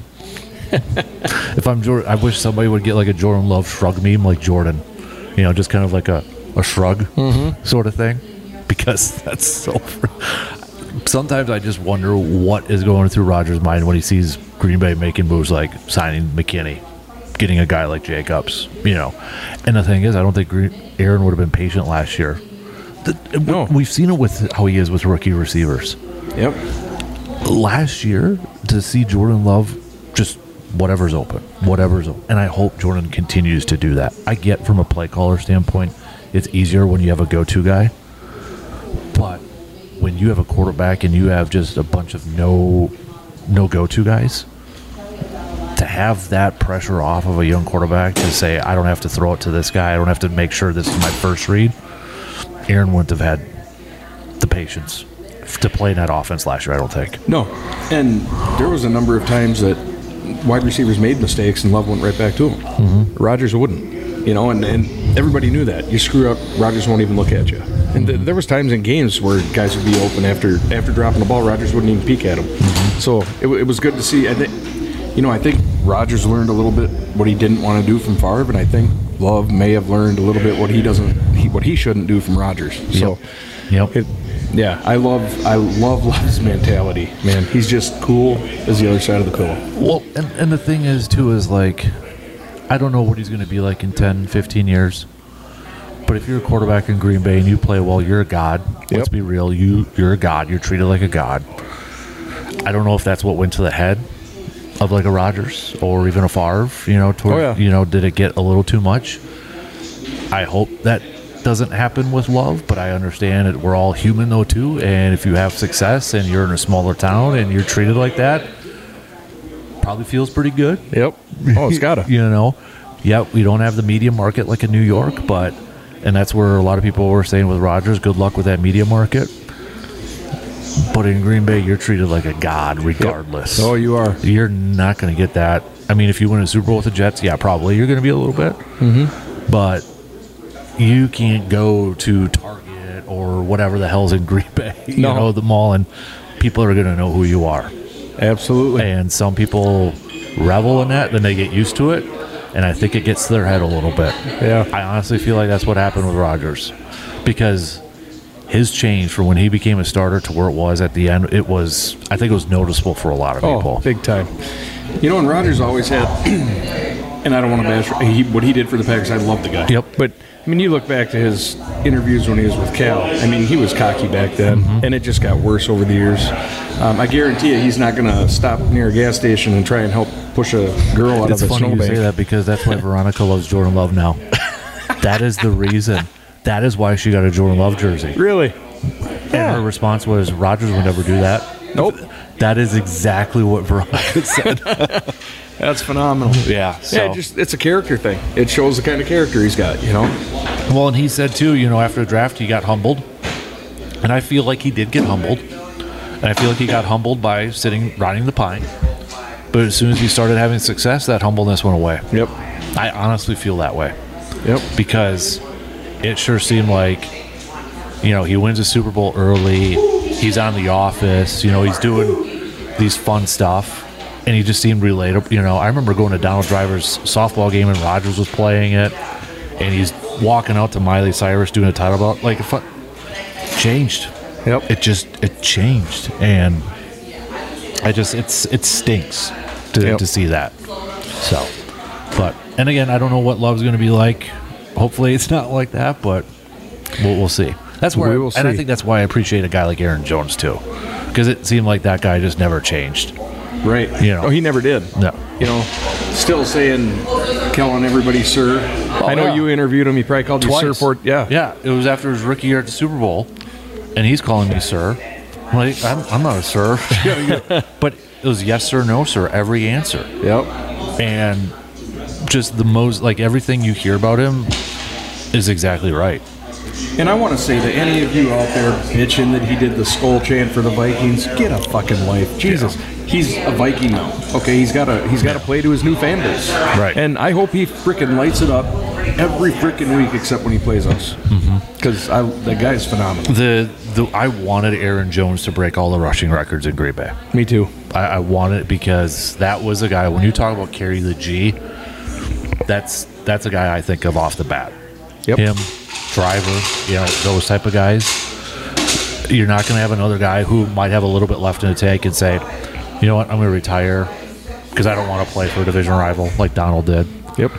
B: if I'm Jordan, I wish somebody would get like a Jordan Love shrug meme like Jordan. You know, just kind of like a, a shrug
C: mm-hmm.
B: sort of thing. Because that's so... Sometimes I just wonder what is going through Rodgers' mind when he sees Green Bay making moves like signing McKinney, getting a guy like Jacobs, you know. And the thing is, I don't think Aaron would have been patient last year. The,
C: no.
B: We've seen it with how he is with rookie receivers.
C: Yep.
B: Last year, to see Jordan Love just whatever's open, whatever's open. And I hope Jordan continues to do that. I get from a play caller standpoint, it's easier when you have a go-to guy. But when you have a quarterback and you have just a bunch of no no go-to guys, to have that pressure off of a young quarterback to say, I don't have to throw it to this guy, I don't have to make sure this is my first read, Aaron wouldn't have had the patience to play in that offense last year, I don't think.
C: No. And there was a number of times that wide receivers made mistakes and Love went right back to them.
B: Mm-hmm.
C: Rodgers wouldn't. You know, and, and everybody knew that. You screw up, Rodgers won't even look at you. And th- there was times in games where guys would be open after after dropping the ball. Rodgers wouldn't even peek at him.
B: Mm-hmm.
C: So it, it was good to see. I think, you know, I think Rodgers learned a little bit what he didn't want to do from Favre, and I think Love may have learned a little bit what he doesn't, he, what he shouldn't do from Rodgers. So,
B: Yep.
C: it, yeah, I love, I love Love's mentality, man. He's just cool as the other side of the pillow.
B: Well, and, and the thing is, too, is like, I don't know what he's going to be like in ten, fifteen years. But if you're a quarterback in Green Bay and you play well, you're a god. Let's
C: Yep.
B: be real. You, you're a god. You're treated like a god. I don't know if that's what went to the head of like a Rodgers or even a Favre, you know, toward,
C: Oh, yeah.
B: you know, did it get a little too much? I hope that doesn't happen with Love, but I understand that we're all human though too, and if you have success and you're in a smaller town and you're treated like that, probably feels pretty good.
C: Yep. Oh, it's gotta.
B: You know, yeah, we don't have the media market like in New York, but and that's where a lot of people were saying with Rodgers, good luck with that media market. But in Green Bay, you're treated like a god regardless.
C: Oh, you are.
B: You're not going to get that. I mean, if you win a Super Bowl with the Jets, yeah, probably you're going to be a little bit. Mm-hmm. But you can't go to Target or whatever the hell's in Green Bay, you
C: No.
B: know, the mall, and people are going to know who you are.
C: Absolutely.
B: And some people revel in that, then they get used to it, and I think it gets to their head a little bit.
C: Yeah.
B: I honestly feel like that's what happened with Rodgers, because his change from when he became a starter to where it was at the end, it was, I think it was noticeable for a lot of people.
C: Oh, big time. You know, and Rodgers always had, and I don't want to bash he, what he did for the Packers. I love the guy.
B: Yep.
C: But I mean, you look back to his interviews when he was with Cal. I mean, he was cocky back then,
B: Mm-hmm.
C: and it just got worse over the years. Um, I guarantee you, he's not going to stop near a gas station and try and help push a girl out
B: It's
C: of a
B: funny you say
C: snowbank.
B: that because that's why Veronica loves Jordan Love now. That is the reason. That is why she got a Jordan Love jersey.
C: Really?
B: And her response was, Rodgers would never do that.
C: Nope.
B: That is exactly what Veronica said.
C: That's phenomenal.
B: Yeah. So.
C: Yeah, just it's a character thing. It shows the kind of character he's got, you know?
B: Well, and he said, too, you know, after the draft, he got humbled. And I feel like he did get humbled. And I feel like he got humbled by sitting, riding the pine. But as soon as he started having success, that humbleness went away.
C: Yep.
B: I honestly feel that way.
C: Yep.
B: Because it sure seemed like, you know, he wins a Super Bowl early. He's on The Office. You know, he's doing these fun stuff. And he just seemed relatable. You know, I remember going to Donald Driver's softball game and Rodgers was playing it. And he's walking out to Miley Cyrus doing a title belt. Like, it changed.
C: Yep.
B: It just, it changed. And I just, it's, it stinks to,
C: Yep.
B: to see that. So, but, and again, I don't know what Love's going to be like. Hopefully it's not like that, but we'll, we'll see. That's where,
C: We will
B: and I
C: see.
B: think that's why I appreciate a guy like Aaron Jones too, because it seemed like that guy just never changed.
C: Right.
B: You know.
C: Oh, he never did.
B: No.
C: You know, still saying, calling everybody sir. I know
B: yeah.
C: you interviewed him. He probably called you
B: Twice.
C: sir for yeah.
B: Yeah, it was after his rookie year at the Super Bowl, and he's calling me sir. I'm like, I'm, I'm not a sir. But it was yes sir, no sir, every answer.
C: Yep.
B: And just the most, like, everything you hear about him is exactly right.
C: And I want to say to any of you out there bitching that he did the skull chant for the Vikings, get a fucking life. Jesus. He's a Viking now. Okay, he's got to he's got to play to his new fan base.
B: Right.
C: And I hope he freaking lights it up every freaking week except when he plays us. Because I the guy's phenomenal.
B: The, the I wanted Aaron Jones to break all the rushing records in Green Bay.
C: Me too.
B: I, I wanted it because that was a guy, when you talk about carry the G, that's that's a guy I think of off the bat.
C: Yep.
B: Him, Driver, you know, those type of guys. You're not going to have another guy who might have a little bit left in the tank and say, you know what, I'm going to retire because I don't want to play for a division rival like Donald did.
C: Yep.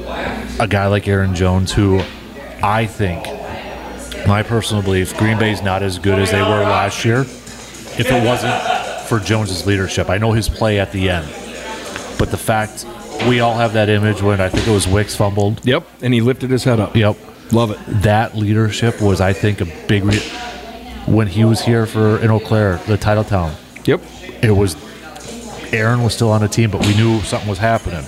B: A guy like Aaron Jones, who I think, my personal belief, Green Bay's not as good as they were last year if it wasn't for Jones's leadership. I know his play at the end, but the fact we all have that image when I think it was Wicks fumbled.
C: Yep. And he lifted his head up.
B: Yep.
C: Love it.
B: That leadership was, I think, a big re- when he was here for in Eau Claire, the title town.
C: Yep.
B: It was Aaron was still on the team, but we knew something was happening.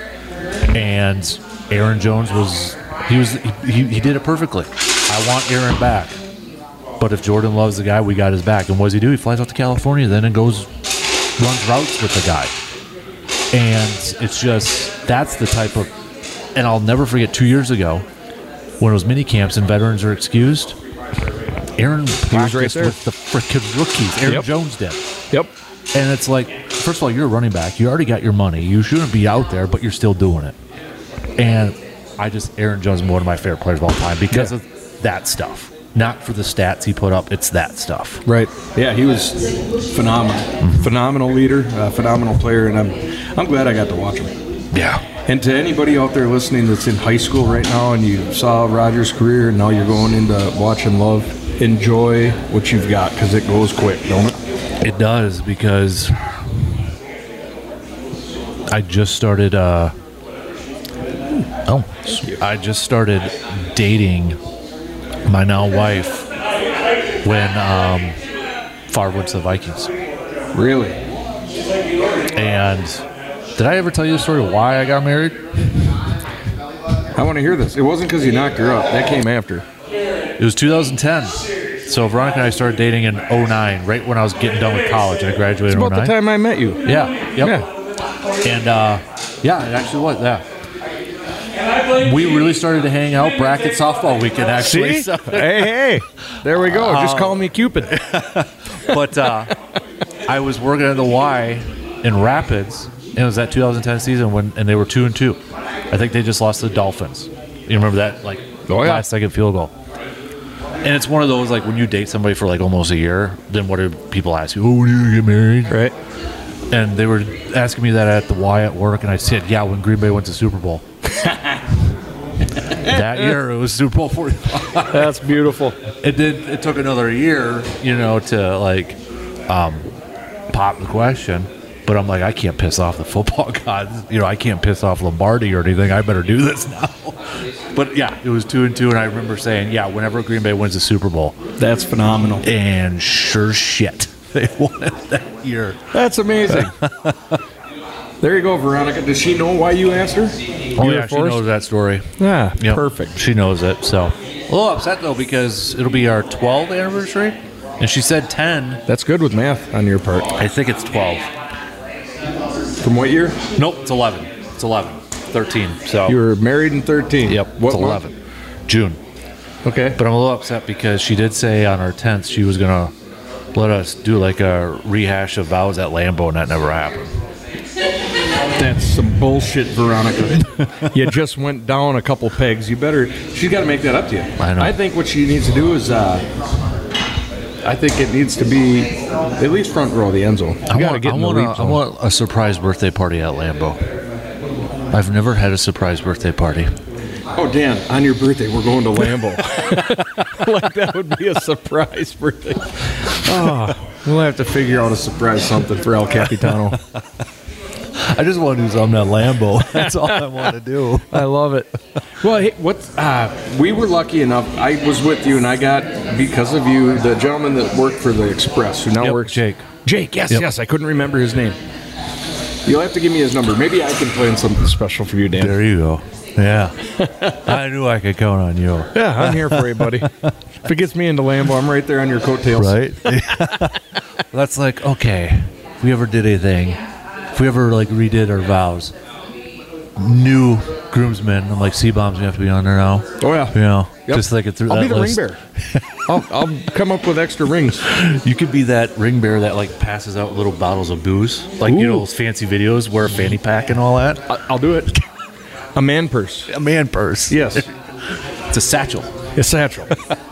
B: And Aaron Jones was he was he, he did it perfectly. I want Aaron back, but if Jordan Love's the guy, we got his back. And what does he do? He flies out to California, then and goes runs routes with the guy. And it's just that's the type of. And I'll never forget two years ago when it was mini camps and veterans are excused. Aaron practiced
C: right there.
B: with the frickin' rookies. Aaron
C: Yep.
B: Jones did.
C: Yep.
B: And it's like, first of all, you're a running back. You already got your money. You shouldn't be out there, but you're still doing it. And I just Aaron Jones is one of my favorite players of all time because
C: Yeah.
B: of that stuff. Not for the stats he put up, it's that stuff.
C: Right. Yeah, he was phenomenal.
B: Mm-hmm.
C: Phenomenal leader, uh, phenomenal player, and I'm I'm glad I got to watch him.
B: Yeah.
C: And to anybody out there listening that's in high school right now and you saw Roger's career and now you're going into watch and love, enjoy what you've got because it goes quick, don't it?
B: It does because I just started. Uh, oh, I just started dating my now wife when um, Favre went to the Vikings.
C: Really?
B: And did I ever tell you the story of why I got married?
C: I want to hear this. It wasn't because you knocked her up. That came after.
B: It was two thousand ten. So Veronica and I started dating in oh nine, right when I was getting done with college. I graduated
C: It's
B: in oh
C: about
B: nine.
C: the time I met you.
B: Yeah. Yep.
C: Yeah.
B: And uh, yeah, it actually was. Yeah. We really started to hang out bracket softball weekend, actually.
C: See?
B: So-
C: hey, hey. There we go. Just call me Cupid.
B: but uh, I was working at the Y in Rapids, and it was that two thousand ten season when, and they were two and two. I think they just lost to the Dolphins. You remember that, like
C: Oh, yeah.
B: last second field goal. And it's one of those like when you date somebody for like almost a year, then what do people ask you? Oh, when do you get married?
C: Right.
B: And they were asking me that at the Y at work, and I said, yeah, when Green Bay went to Super Bowl. That year, it was Super Bowl forty-five.
C: That's beautiful.
B: It did. It took another year, you know, to like um, pop the question. But I'm like, I can't piss off the football gods. You know, I can't piss off Lombardi or anything. I better do this now. But yeah, it was two and two, and I remember saying, yeah, whenever Green Bay wins the Super Bowl,
C: That's phenomenal.
B: and sure shit, they won it that year.
C: That's amazing. There you go, Veronica. Does she know why you asked her?
B: Oh
C: You
B: yeah,
C: were
B: she
C: forced?
B: knows that story.
C: Yeah,
B: Yep.
C: perfect.
B: She knows it. So a little upset though because it'll be our twelfth anniversary, and she said ten.
C: That's good with math on your part.
B: I think it's twelve.
C: From what year?
B: Nope, it's eleven. It's eleven. thirteen. So
C: You were married in thirteen.
B: yep,
C: What
B: it's
C: month?
B: eleven. June.
C: Okay.
B: But I'm a little upset because she did say on our tenth she was gonna let us do like a rehash of vows at Lambeau, and that never happened.
C: That's some bullshit, Veronica. You just went down a couple pegs. You better. She's got to make that up to you.
B: I know.
C: I think what she needs to do is. Uh, I think it needs to be at least front row of the end zone. You
B: I
C: got to
B: want,
C: get
B: I,
C: in the
B: want
C: lead
B: a, I
C: zone.
B: want a surprise birthday party at Lambeau. I've never had a surprise birthday party.
C: Oh, Dan, on your birthday, we're going to Lambeau. Like that would be a surprise birthday. Oh, we'll have to figure out a surprise something for El Capitano.
B: I just want to do something at Lambeau. That's all I want to do.
C: I love it. Well, hey, what? Uh, we were lucky enough. I was with you, and I got because of you the gentleman that worked for the Express, who now
B: Yep,
C: works.
B: Jake.
C: Jake. Yes,
B: Yep.
C: yes. I couldn't remember his name. You'll have to give me his number. Maybe I can plan something special for you, Dan.
B: There you go. Yeah. I knew I could count on you.
C: Yeah, I'm here for you, buddy. If it gets me into Lambeau, I'm right there on your coattails.
B: Right? That's like, okay, if we ever did anything, if we ever like redid our vows, new groomsmen, I'm like, C-Bomb's gonna have to be on there now.
C: Oh yeah.
B: You know,
C: Yep.
B: just thinking through
C: I'll
B: that
C: be the
B: list.
C: ring bearer. I'll, I'll come up with extra rings.
B: You could be that ring bearer that like passes out little bottles of booze, like you
C: Ooh.
B: know those fancy videos, wear a fanny pack and all that.
C: I- I'll do it. A man purse.
B: A man purse.
C: Yes.
B: It's a satchel.
C: A satchel.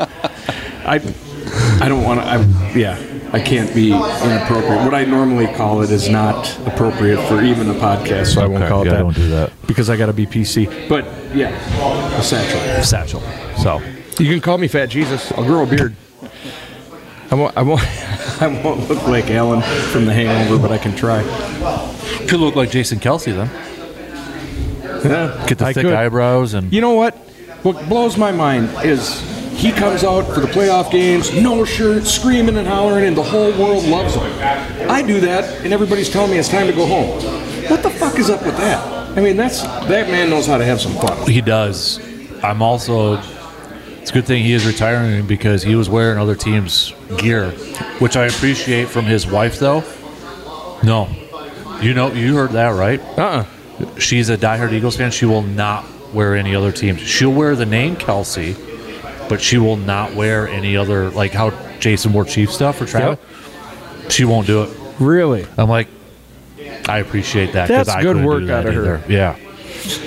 C: I I don't want to. I yeah. I can't be inappropriate. What I normally call it is not appropriate for even a podcast, so I won't
B: Okay,
C: call it
B: yeah,
C: that.
B: don't do that.
C: Because I got to be P C. But yeah, a satchel.
B: Satchel. So
C: You can call me Fat Jesus. I'll grow a beard. I won't. I won't. I won't look like Alan from The Hangover, but I can try.
B: could look like Jason Kelsey then.
C: Yeah,
B: Get the
C: I
B: thick
C: could.
B: eyebrows and
C: You know what? What blows my mind is he comes out for the playoff games, no shirt, screaming and hollering, and the whole world loves him. I do that, and everybody's telling me it's time to go home. What the fuck is up with that? I mean, that's that man knows how to have some fun.
B: he does. I'm also. It's a good thing he is retiring because he was wearing other teams' gear, which I appreciate from his wife, though. No, you know, you heard that right?
C: Uh-uh.
B: She's a diehard Eagles fan. She will not wear any other teams. She'll wear the name Kelsey, but she will not wear any other, like how Jason wore Chief stuff for Travis. She won't do it.
C: Really?
B: I'm like, I appreciate that. 'cause
C: That's
B: I
C: good
B: couldn't
C: work
B: do that
C: out of her.
B: either. Yeah. Yep.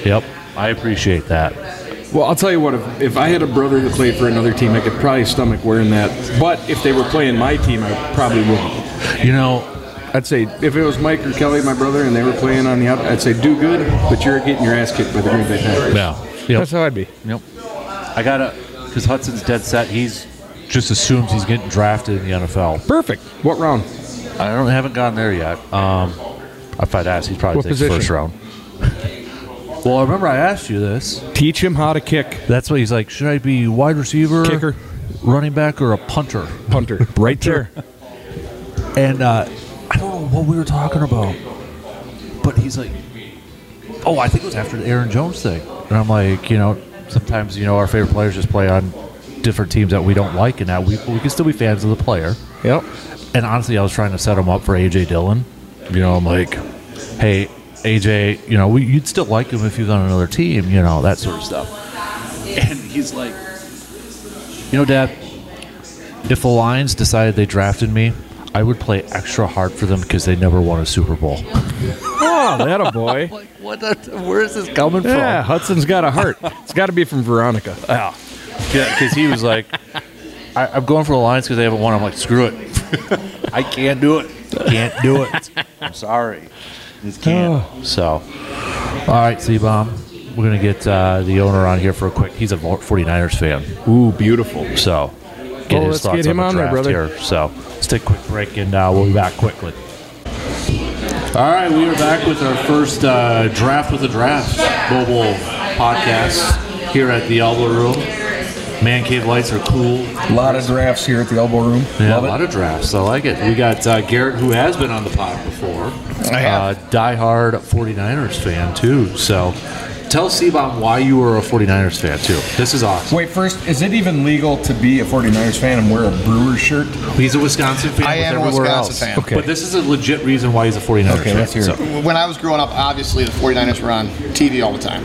B: I appreciate that.
C: Well, I'll tell you what, if, if I had a brother that played for another team, I could probably stomach wearing that. But if they were playing my team, I probably wouldn't.
B: You know,
C: I'd say if it was Mike or Kelly, my brother, and they were playing on the out, I'd say do good, but you're getting your ass kicked by the Green Bay Packers.
B: yeah. Yep.
C: That's how I'd be.
B: Yep. I got to, because Hudson's dead set. He's just assumes he's getting drafted in the N F L.
C: Perfect. What round?
B: I don't haven't gotten there yet. Um, if I'd ask, he'd probably
C: What
B: take
C: position?
B: first round. Well, I remember I asked you this.
C: Teach him how to kick.
B: That's what he's like. Should I be wide receiver,
C: Kicker.
B: running back, or a punter?
C: Punter. Right there.
B: And uh, I don't know what we were talking about, but he's like, oh, I think it was after the Aaron Jones thing. And I'm like, you know, sometimes, you know, our favorite players just play on different teams that we don't like, and that we, we can still be fans of the player.
C: Yep.
B: And honestly, I was trying to set him up for A J Dillon. You know, I'm like, hey, A J, you know, we, you'd still like him if he was on another team, you know, that sort of stuff. And he's like, you know, Dad, if the Lions decided they drafted me, I would play extra hard for them because they never won a Super Bowl.
C: Oh, that a boy.
B: Like, what? The, where is this coming
C: Yeah,
B: from?
C: Hudson's got a heart. It's got to be from Veronica.
B: Yeah, yeah, because he was like, I, I'm going for the Lions because they haven't won. I'm like, screw it. I can't do it. Can't do it. I'm sorry. Just can't. So, all right, C-Bomb. We're going to get uh, the owner on here for a quick. He's a forty-niners fan.
C: Ooh, beautiful.
B: So, get
C: Well,
B: his
C: let's
B: thoughts
C: get him
B: on the
C: on there,
B: draft
C: brother.
B: here. So, let's take a quick break, and uh, we'll be back quickly. All right, we are back with our first uh, Draft with the Draft mobile podcast here at the Elbow Room. Man cave lights are cool.
C: A lot of drafts here at the Elbow Room.
B: Yeah,
C: Love
B: a lot
C: it.
B: of drafts. I like it. We got uh, Garrett, who has been on the pod before.
E: I have.
B: Uh, diehard forty-niners fan, too. So tell C-Bomb why you were a forty-niners fan, too. This is awesome.
C: Wait, first, is it even legal to be a forty-niners fan and wear a Brewers shirt?
B: He's a Wisconsin fan
E: I
B: with
E: am a
B: everywhere
E: Wisconsin
B: else.
E: fan.
C: Okay.
B: But this is a legit reason why he's a forty-niners
C: Okay,
B: fan.
C: let's hear it.
B: So-
E: When I was growing up, obviously the forty-niners were on T V all the time.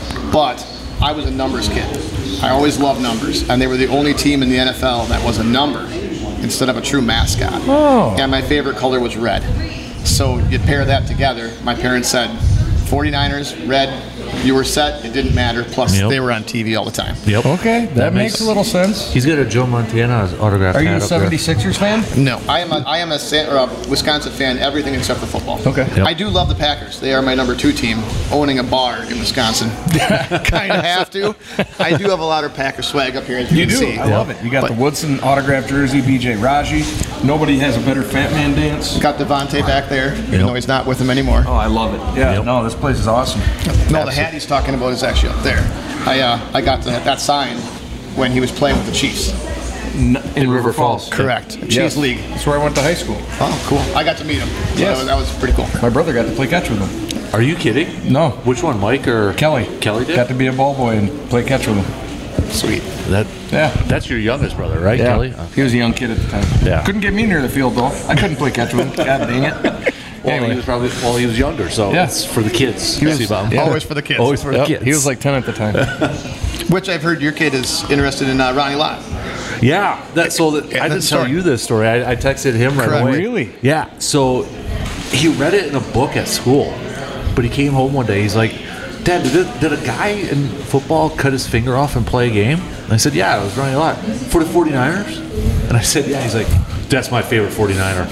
E: But I was a numbers kid. I always loved numbers. And they were the only team in the N F L that was a number instead of a true mascot.
C: Oh.
E: And my favorite color was red. So you pair that together. My parents said, forty-niners, red, you were set, it didn't matter. Plus,
B: Yep.
E: they were on T V all the time.
B: Yep.
C: Okay, that,
B: That
C: makes,
B: makes-
C: a little sense.
B: He's got a Joe Montana autograph.
C: Are you a
B: hat up there.
C: seventy-sixers fan?
E: No, I am a, I am a, San, or a Wisconsin fan, everything except for football.
C: Okay.
B: Yep.
E: I do love the Packers. They are my number two team, owning a bar in Wisconsin. Kind of have to. I do have a lot of Packer swag up here, as you,
C: You
E: can
C: do.
E: see.
C: I love it. You got
E: But-
C: the Woodson autographed jersey, B J Raji. Nobody has a better Fat Man dance.
E: Got Devontae back there, even
B: Yep.
E: though he's not with them anymore.
C: Oh, I love it. Yeah,
B: Yep.
C: no, this place is awesome.
E: No, the hat he's talking about is actually up there. I uh, I got the, that sign when he was playing with the Chiefs.
C: N- in River Falls.
E: Correct. Chiefs
C: Yes.
E: League.
C: That's where I went to high school.
E: Oh, cool. I got to meet him. So
C: Yes.
E: that, was, that was pretty cool.
C: My brother got to play catch with him.
B: Are you kidding?
C: No.
B: Which one, Mike or
C: Kelly.
B: Kelly did?
C: Got to be a ball boy and play catch with him.
E: Sweet.
B: That,
C: Yeah.
B: that's your youngest brother, right,
C: Yeah.
B: Kelly? Uh,
C: He was a young kid at the time.
B: Yeah.
C: Couldn't get me near the field, though. I couldn't play catch with him. God dang it.
B: Well,
C: Anyway.
B: he was probably well, he was younger, so
C: Yeah.
B: it's for the kids.
C: He was-
B: C-Bomb.
C: yeah.
E: Always for the kids.
B: Always for the
C: Yep,
B: kids.
C: He was like ten at the time.
E: Which I've heard your kid is interested in uh, Ronnie Lott.
B: Yeah, that so that,
E: Yeah,
B: I
E: that
B: didn't tell
E: story.
B: you this story. I, I texted him right
E: Correct.
B: away.
C: Really?
B: Yeah. So he read it in a book at school, but he came home one day. He's like, "Dad, did, it, did a guy in football cut his finger off and play a game?" And I said, "Yeah, it was Ronnie Lott for the forty-niners." And I said, "Yeah." He's like, "That's my favorite forty-niner."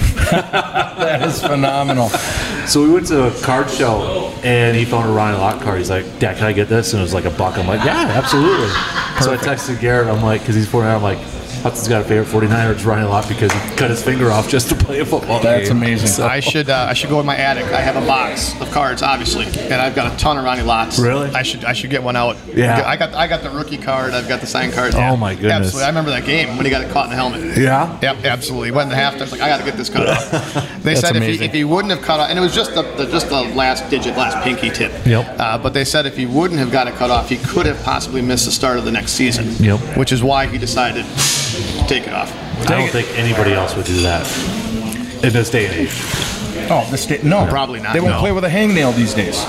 C: That is phenomenal.
B: So we went to a card show, and he found a Ronnie Lott card. He's like, "Dad, can I get this?" And it was like a buck. I'm like, "Yeah, absolutely." So I texted Garrett. I'm like, because he's forty-nine. I'm like, Hudson's got a favorite forty-niner. It's Ronnie Lott because he cut his finger off just to play a football
C: That's
B: game.
C: amazing.
B: So-
E: I should uh, I should go in my attic. I have a box of cards, obviously, and I've got a ton of Ronnie Lotts.
B: Really?
E: I should I should get one out.
B: Yeah.
E: I got I got the rookie card. I've got the signed cards.
B: Oh,
E: Yeah.
B: my goodness.
E: Absolutely. I remember that game when he got it caught in the helmet.
B: Yeah?
E: Yep, absolutely. Went in the halftime. I was like, I got to get this cut off. They
C: That's
E: said if he,
C: amazing.
E: if he wouldn't have cut off, and it was just the, the just the last digit, last pinky tip.
B: Yep.
E: Uh, but they said if he wouldn't have got it cut off, he could have possibly missed the start of the next season.
B: Yep.
E: Which is why he decided to take it off.
B: I don't think anybody else would do that in this day and age.
C: Oh, the state? No,
E: Probably not,
C: They won't
E: no.
C: play with a hangnail these days.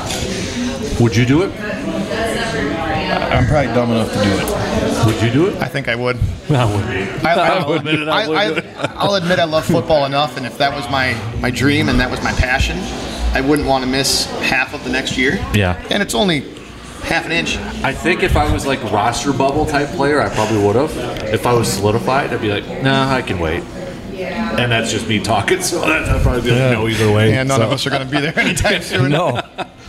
B: Would you do it?
C: I'm probably dumb enough to do it.
B: Would you do it?
E: I think I would.
B: I wouldn't.
E: I, I,
B: I would admit it, I
E: I,
B: would do
E: I, I'll admit I love football enough, and if that was my, my dream and that was my passion, I wouldn't want to miss half of the next year.
B: Yeah.
E: And it's only half an inch.
B: I think if I was like roster bubble type player, I probably would have. If I was solidified, I'd be like, nah, I can wait. And that's just me talking, so I'd probably be like,
F: Yeah.
B: no, either way.
E: And none
B: so.
E: of us are going to be there anytime soon.
F: No.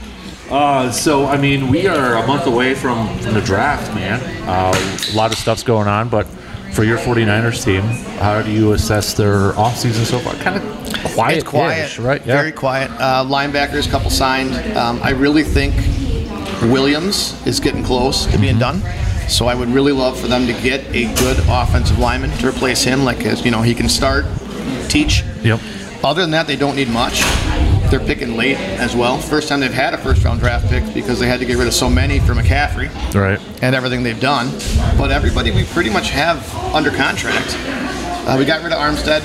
B: Uh, so, I mean, we are a month away from, from the draft, man. Uh, a lot of stuff's going on, but for your 49ers team, how do you assess their offseason so far? Kind of quiet,
E: It's quiet,
B: right? Yeah.
E: Very quiet. Uh, linebackers, couple signed. Um, I really think Williams is getting close to being done. So I would really love for them to get a good offensive lineman to replace him. Like, as you know, he can start, teach.
B: Yep.
E: Other than that, they don't need much. They're picking late as well. First time they've had a first-round draft pick because they had to get rid of so many for McCaffrey
B: Right.
E: and everything they've done. But everybody we pretty much have under contract. Uh, we got rid of Armstead.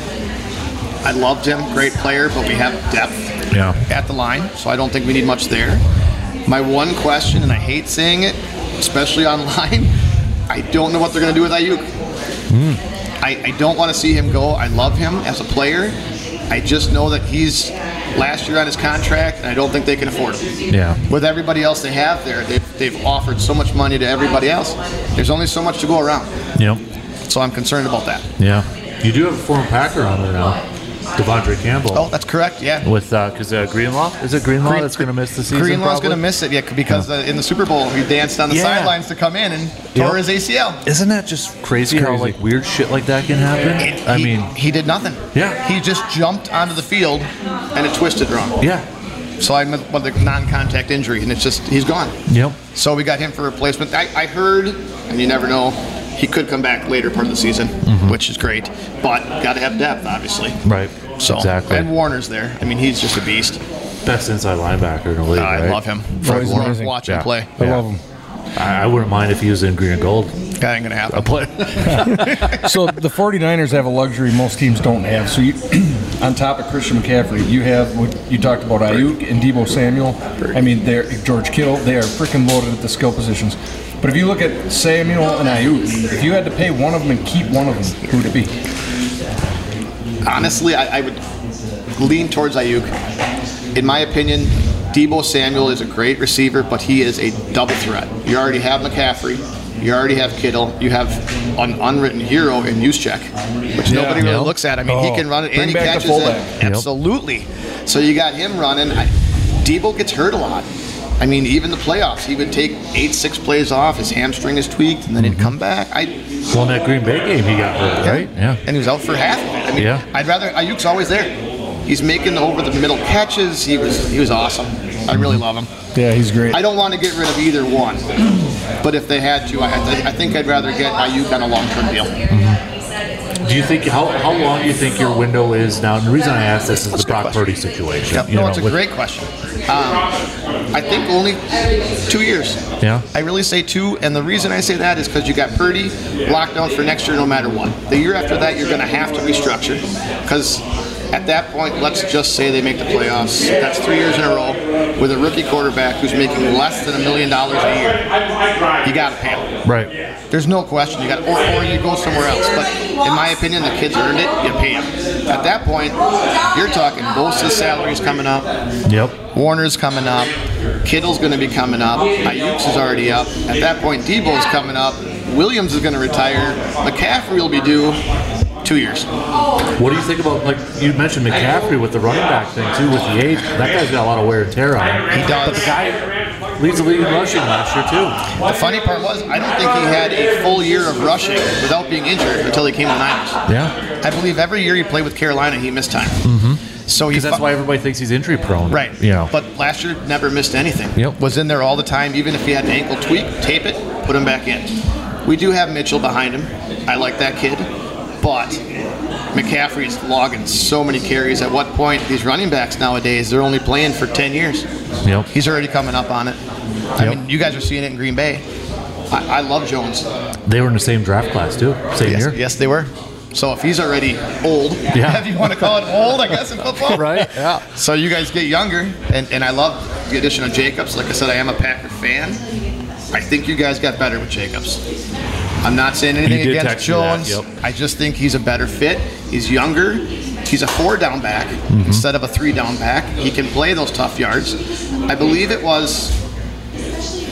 E: I loved him, great player, but we have depth
B: Yeah.
E: at the line, so I don't think we need much there. My one question, and I hate saying it, especially online, I don't know what they're going to do with Ayuk.
B: Mm.
E: I, I don't want to see him go. I love him as a player. I just know that he's last year on his contract, and I don't think they can afford him.
B: Yeah.
E: With everybody else they have there, they've, they've offered so much money to everybody else. There's only so much to go around.
B: Yep.
E: So I'm concerned about that.
B: Yeah. You do have a former Packer on there now, Devondre Campbell.
E: Oh, that's correct, yeah.
B: With, because uh, uh, Greenlaw? Is it Greenlaw
E: Green-
B: that's going to miss the season?
E: Greenlaw's
B: probably?
E: going to miss it, yeah, because uh, in the Super Bowl, he danced on the
B: Yeah.
E: sidelines to come in and tore
B: Yep.
E: his A C L.
B: Isn't that just crazy, how
F: crazy.
B: like weird shit like that can happen?
E: And
B: I
E: he,
B: mean,
E: he did nothing.
B: Yeah.
E: He just jumped onto the field and it twisted wrong.
B: yeah.
E: So I meant well, the non-contact injury, and it's just he's gone.
B: Yep.
E: So we got him for replacement. I, I heard, and you never know, he could come back later part of the season,
B: Mm-hmm.
E: which is great. But got to have depth, obviously.
B: Right.
E: So
B: Exactly.
E: and Warner's there. I mean, he's just a beast.
B: Best inside linebacker in the league,
E: I
B: right?
E: love him.
F: Oh, he's
E: Warner,
F: amazing.
E: watch him
B: Yeah.
E: play.
F: I
B: Yeah.
F: love him.
B: I, I wouldn't mind if he was in green and gold.
E: That ain't gonna happen.
B: A play.
F: So the 49ers have a luxury most teams don't have. So you, on top of Christian McCaffrey, you have what you talked about, Ayuk and Deebo Samuel. I mean, they're George Kittle. They are freaking loaded at the skill positions. But if you look at Samuel and Ayuk, if you had to pay one of them and keep one of them, who would it be?
E: Honestly, I, I would lean towards Ayuk. In my opinion, Deebo Samuel is a great receiver, but he is a double threat. You already have McCaffrey. You already have Kittle. You have an unwritten hero in Juszczyk, which
F: Yeah.
E: nobody really
B: Yep.
E: looks at. I mean, he
F: Oh,
E: can run it
F: bring
E: and he
F: back the
E: catches it.
F: fullback.
B: Yep.
E: Absolutely. So you got him running. I, Deebo gets hurt a lot. I mean, even the playoffs, he would take eight, six plays off. His hamstring is tweaked, and then he'd come back. I
B: Well, in that Green Bay game, he got hurt, right? Yeah.
E: and he was out for half of it. I mean,
B: Yeah.
E: I'd rather Ayuk's always there. He's making over the middle catches. He was he was awesome. I really love him.
F: Yeah, he's great.
E: I don't want to get rid of either one, but if they had to, I, I think I'd rather get Ayuk on a long-term deal.
B: Do you think how how long do you think your window is now? And the reason I ask this is
E: That's
B: the
E: a good
B: Brock
E: question.
B: Purdy situation.
E: Yep.
B: you
E: No,
B: know,
E: it's a
B: with-
E: great question. Um, I think only two years.
B: Yeah.
E: I really say two, and the reason I say that is because you got Purdy locked down for next year no matter what. The year after that, you're going to have to restructure because at that point, let's just say they make the playoffs. That's three years in a row with a rookie quarterback who's making less than a million dollars a year. You got to pay him.
B: Right.
E: There's no question. You got, or, or you go somewhere else. But in my opinion, the kid's earned it. You pay him. At that point, you're talking Bosa's salary's coming up.
B: Yep.
E: Warner's coming up. Kittle's going to be coming up. Ayuk's is already up. At that point, Debo's coming up. Williams is going to retire. McCaffrey will be due two years.
B: What do you think about, like you mentioned McCaffrey with the running back thing too, with the age? That guy's got a lot of wear and tear on him.
E: He does.
B: But the guy leads the league in rushing last year too.
E: The funny part was, I don't think he had a full year of rushing without being injured until he came to the Niners.
B: Yeah.
E: I believe every year he played with Carolina, he missed time. Mm-hmm. So he
B: Because that's
E: fu-
B: why everybody thinks he's injury prone.
E: Right.
B: You know.
E: But last year never missed anything.
B: Yep.
E: Was in there all the time. Even if he had an ankle tweak, tape it, put him back in. We do have Mitchell behind him. I like that kid. But McCaffrey's logging so many carries. At what point, these running backs nowadays, they're only playing for ten years.
B: Yep.
E: He's already coming up on it. I
B: Yep.
E: mean, you guys are seeing it in Green Bay. I, I love Jones.
B: They were in the same draft class too. Same
E: Yes,
B: year.
E: yes, they were. So if he's already old,
B: Yeah.
E: if you want to call it old, I guess in football.
B: Right. Yeah.
E: So you guys get younger, and, and I love the addition of Jacobs. Like I said, I am a Packer fan. I think you guys got better with Jacobs. I'm not saying anything
B: You did
E: against
B: text me that,
E: Jones.
B: yep.
E: I just think he's a better fit. He's younger. He's a four-down back
B: Mm-hmm.
E: instead of a three-down back. He can play those tough yards. I believe it was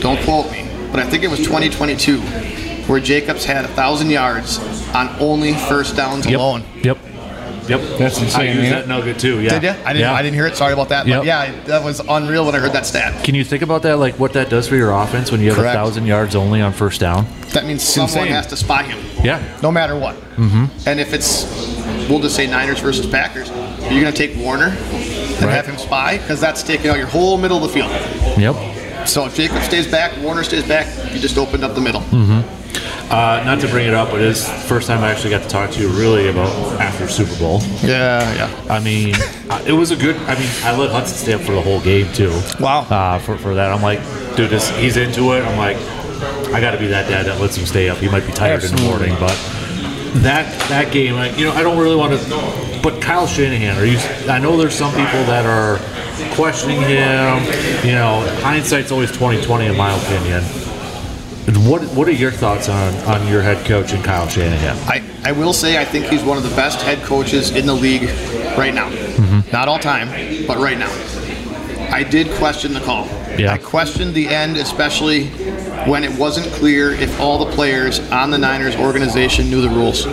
E: don't quote me, but I think it was twenty twenty-two, where Jacobs had one thousand yards on only first downs
B: Yep.
E: alone.
B: Yep. Yep.
F: That's insane,
B: I used
F: yeah.
B: that nugget too. Yeah.
E: Did you? I didn't.
B: Yeah.
E: I didn't hear it. Sorry about that.
B: Yep.
E: But yeah, that was unreal when I heard that stat.
B: Can you think about that? Like what that does for your offense when you have a
E: Correct.
B: thousand yards only on first down?
E: That means someone
F: insane.
E: has to spy him,
B: Yeah.
E: no matter what. Mm-hmm. And if it's, we'll just say Niners versus Packers, you're going to take Warner and
B: Right.
E: have him spy because that's taking out your whole middle of the field.
B: Yep.
E: So if Jacob stays back, Warner stays back, you just opened up the middle.
B: Uh, not to bring it up, but it's the first time I actually got to talk to you really about after Super Bowl.
E: Yeah, yeah.
B: I mean, uh, it was a good. I mean, I let Hudson stay up for the whole game too.
E: Wow.
B: Uh, for for that, I'm like, dude, this, he's into it. I'm like, I got to be that dad that lets him stay up. He might be tired in the
F: Absolutely.
B: morning, but that that game, I, you know, I don't really want to. But Kyle Shanahan, are you? I know there's some people that are questioning him. You know, hindsight's always twenty twenty in my opinion. What What are your thoughts on, on your head coach and Kyle Shanahan?
E: I, I will say I think he's one of the best head coaches in the league right now.
B: Mm-hmm.
E: Not all time, but right now. I did question the call.
B: Yeah.
E: I questioned the end, especially when it wasn't clear if all the players on the Niners organization knew the rules.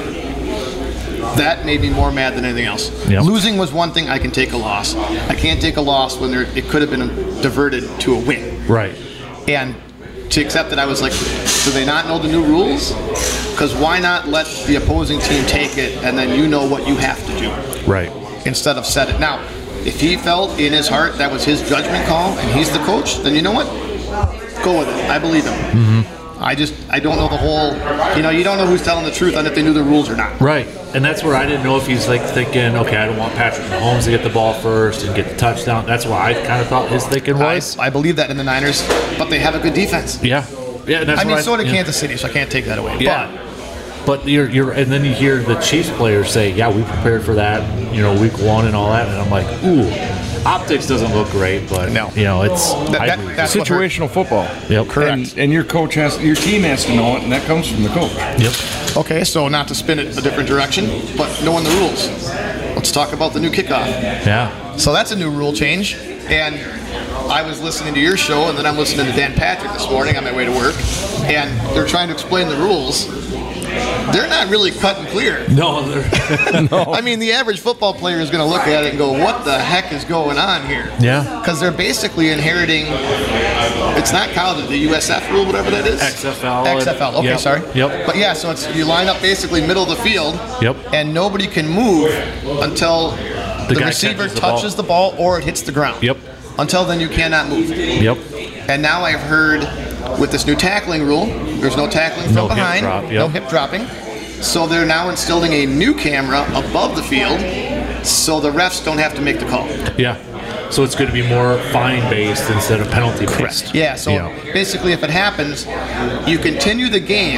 E: That made me more mad than anything else.
B: Yep.
E: Losing was one thing. I can take a loss. I can't take a loss when there, it could have been diverted to a win.
B: Right.
E: And to accept it, I was like, do they not know the new rules? Because why not let the opposing team take it and then you know what you have to do
B: Right.
E: instead of set it. Now, if he felt in his heart that was his judgment call and he's the coach, then you know what? Go with it. I believe him. Mm-hmm. I just, I don't know the whole, you know, you don't know who's telling the truth on if they knew the rules or not.
B: Right. And that's where I didn't know if he's like thinking, okay, I don't want Patrick Mahomes to get the ball first and get the touchdown. That's what I kind of thought his thinking
E: I,
B: was.
E: I believe that in the Niners, but they have a good defense.
B: Yeah. Yeah. That's
E: I mean,
B: what
E: so did
B: yeah.
E: Kansas City, so I can't take that away.
B: Yeah. But you're, you're, and then you hear the Chiefs players say, yeah, we prepared for that, you know, week one and all that. And I'm like, ooh, optics doesn't look great, but,
E: No.
B: you know, it's
E: That-
B: I
E: that-
B: agree.
E: that's what hurt.
F: Situational football.
B: Yep.
E: Correct.
F: And, and your coach has, your team has to know it, and that comes from the coach.
B: Yep.
E: Okay, so not to spin it a different direction, but knowing the rules. Let's talk about the new kickoff.
B: Yeah.
E: So that's a new rule change. And I was listening to your show, and then I'm listening to Dan Patrick this morning on my way to work, and they're trying to explain the rules. They're not really cut and clear.
B: No, they're,
E: I mean, the average football player is going to look at it and go, what the heck is going on here?
B: yeah.
E: Because they're basically inheriting, it's not college, the U S F rule, whatever that is?
B: X F L.
E: X F L, okay,
B: Yep.
E: sorry.
B: Yep.
E: But yeah, so it's you line up basically middle of the field,
B: Yep.
E: and nobody can move until the,
B: guy
E: receiver
B: catches the ball.
E: touches the ball or it hits the ground.
B: Yep.
E: Until then, you cannot move.
B: Yep.
E: And now I've heard with this new tackling rule, there's no tackling from
B: No hip
E: behind,
B: drop, yep.
E: no hip dropping. So they're now instilling a new camera above the field, so the refs don't have to make the call.
B: Yeah. So it's going to be more fine based instead of penalty based.
E: Yeah, so basically if it happens, you continue the game,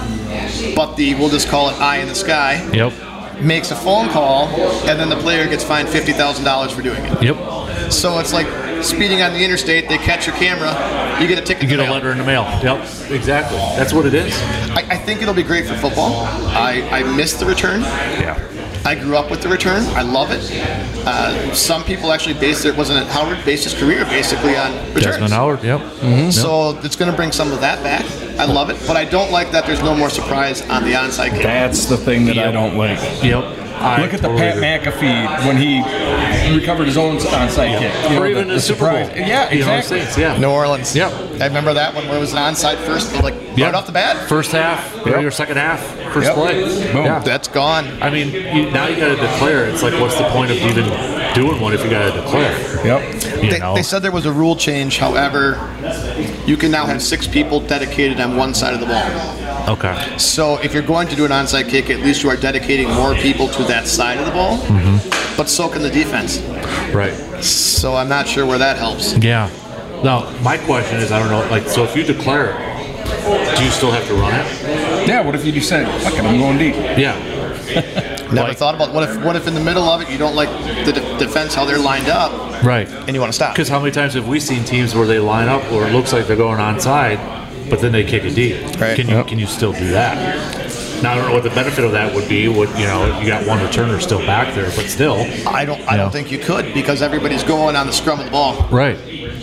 E: but the, we'll just call it eye in the sky,
B: Yep.
E: makes a phone call, and then the player gets fined fifty thousand dollars for doing it.
B: Yep.
E: So it's like speeding on the interstate, they catch your camera, you get a ticket
B: You
E: in
B: get
E: the
B: a
E: mail.
B: letter in the mail. Yep. Exactly. That's what it is.
E: I, I think it'll be great for football. I, I missed the return.
B: Yeah.
E: I grew up with the return. I love it. Uh, some people actually based it, wasn't it Howard based his career basically on returns.
B: Desmond Howard. Yep.
E: So it's going to bring some of that back. I love it, but I don't like that there's no more surprise on the onside kick.
F: That's the thing that I
B: Yep.
F: don't like.
B: Yep. I
F: Look at the
B: totally
F: Pat
B: agree.
F: McAfee when he recovered his own onside kick. You
B: Or
F: know,
B: even
F: the,
B: the Super Bowl.
F: surprise. Yeah,
B: You know,
F: exactly.
B: Saints, yeah.
E: New Orleans.
B: Yep.
E: I remember that one where it was an onside first, like
B: Yep.
E: right off the bat.
B: First half,
F: Yep.
B: or second half, first
F: Yep.
B: play.
F: Boom.
B: Yeah.
E: That's gone.
B: I mean, you, now you got to declare. It's like, what's the point of even doing one if you got to declare?
F: Yep.
B: You
E: They,
B: know?
E: they said there was a rule change. However, you can now have six people dedicated on one side of the ball.
B: Okay.
E: So if you're going to do an onside kick, at least you are dedicating more people to that side of the ball.
B: Mm-hmm.
E: But so can the defense.
B: Right.
E: So I'm not sure where that helps.
B: Yeah. Now, my question is, I don't know, like, so if you declare it, do you still have to run it?
F: Yeah, what if you just said, fuck it, I'm going deep?
B: Yeah.
E: Never
B: Like-
E: thought about what if what if in the middle of it you don't like the de- defense how they're lined up
B: Right.
E: and you want to stop.
B: Because how many times have we seen teams where they line up where it looks like they're going onside, but then they kick it deep?
E: Right.
B: Can you
F: Yep.
B: can you still do that? Now I don't know what the benefit of that would be. What you know, you got one returner still back there, but still.
E: I don't I
B: Yeah.
E: don't think you could because everybody's going on the scrum of the ball.
B: Right.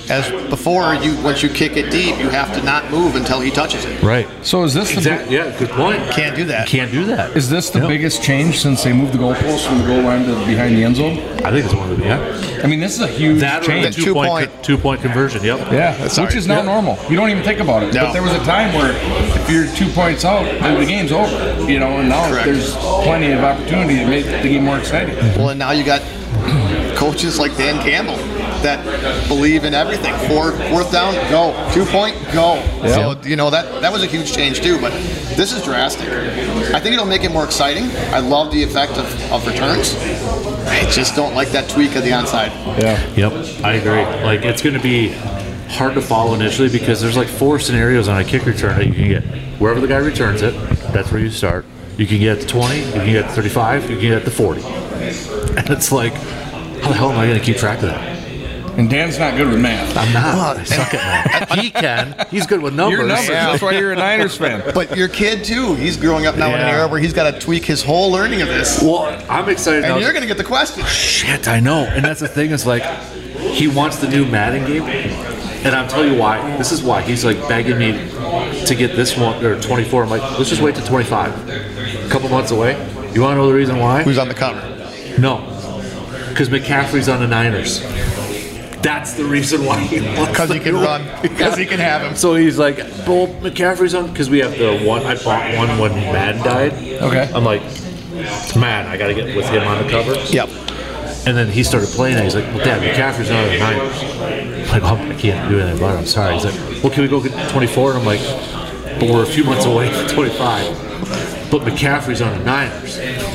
E: As before, you once you kick it deep, you have to not move until he touches it.
B: Right.
F: So is this the
B: Exactly. Yeah, good point.
E: Can't do that.
B: Can't do that.
F: is this the
B: Yep.
F: biggest change since they moved the goalpost from the goal line to behind the end zone?
B: I think it's one of the, yeah.
F: I mean, this is a huge
B: That or the
F: change.
B: two,
E: Two
B: point,
E: point.
B: two point conversion, yep.
F: Yeah,
E: That's
F: which
E: all
F: is
E: right.
F: now
B: Yeah.
F: normal. You don't even think about it.
E: No.
F: But there was a time where if you're two points out, then the game's over. You know, and now
E: Correct.
F: there's plenty of opportunity to make the game more exciting.
E: Well, and now you got coaches like Dan Campbell that believe in everything. Four, fourth down, go. Two point, go. So, you know, that, that was a huge change too, but this is drastic. I think it'll make it more exciting. I love the effect of, of returns. I just don't like that tweak of the onside.
F: Yeah.
B: Yep, I agree. Like, it's going to be hard to follow initially because there's like four scenarios on a kick return that you can get. Wherever the guy returns it, that's where you start. You can get to twenty, you can get to thirty-five, you can get to forty. And it's like, how the hell am I going to keep track of that?
F: And Dan's not good with math.
B: I'm not. I suck at math. He can. He's good with numbers.
F: You're numbers.
E: Yeah.
F: That's why you're a Niners fan.
E: But your kid too, he's growing up now in an
B: Yeah.
E: era where he's got to tweak his whole learning of this.
B: Well, I'm excited now.
E: And you're going to get the question.
B: Shit, I know. And that's the thing is like, he wants the new Madden game. And I'll tell you why. This is why. He's like begging me to get this one, or twenty-four. I'm like, let's just wait till twenty-five. A couple months away. You want to know the reason why?
E: Who's on the cover?
B: No. Because McCaffrey's on the Niners. That's the reason why he wants
E: Because
B: the
E: he can
B: new
E: run.
B: one.
E: Because he can have him.
B: So he's like, well, McCaffrey's on, because we have the one, I bought one when Madden died.
F: Okay.
B: I'm like, man, I got to get with him on the cover.
E: Yep.
B: And then he started playing it. He's like, well, Dad, McCaffrey's not on the Niners. I'm like, oh, I can't do anything about it. I'm sorry. He's like, well, can we go get twenty-four? And I'm like, but we're a few months away from twenty-five. But McCaffrey's on the Niners.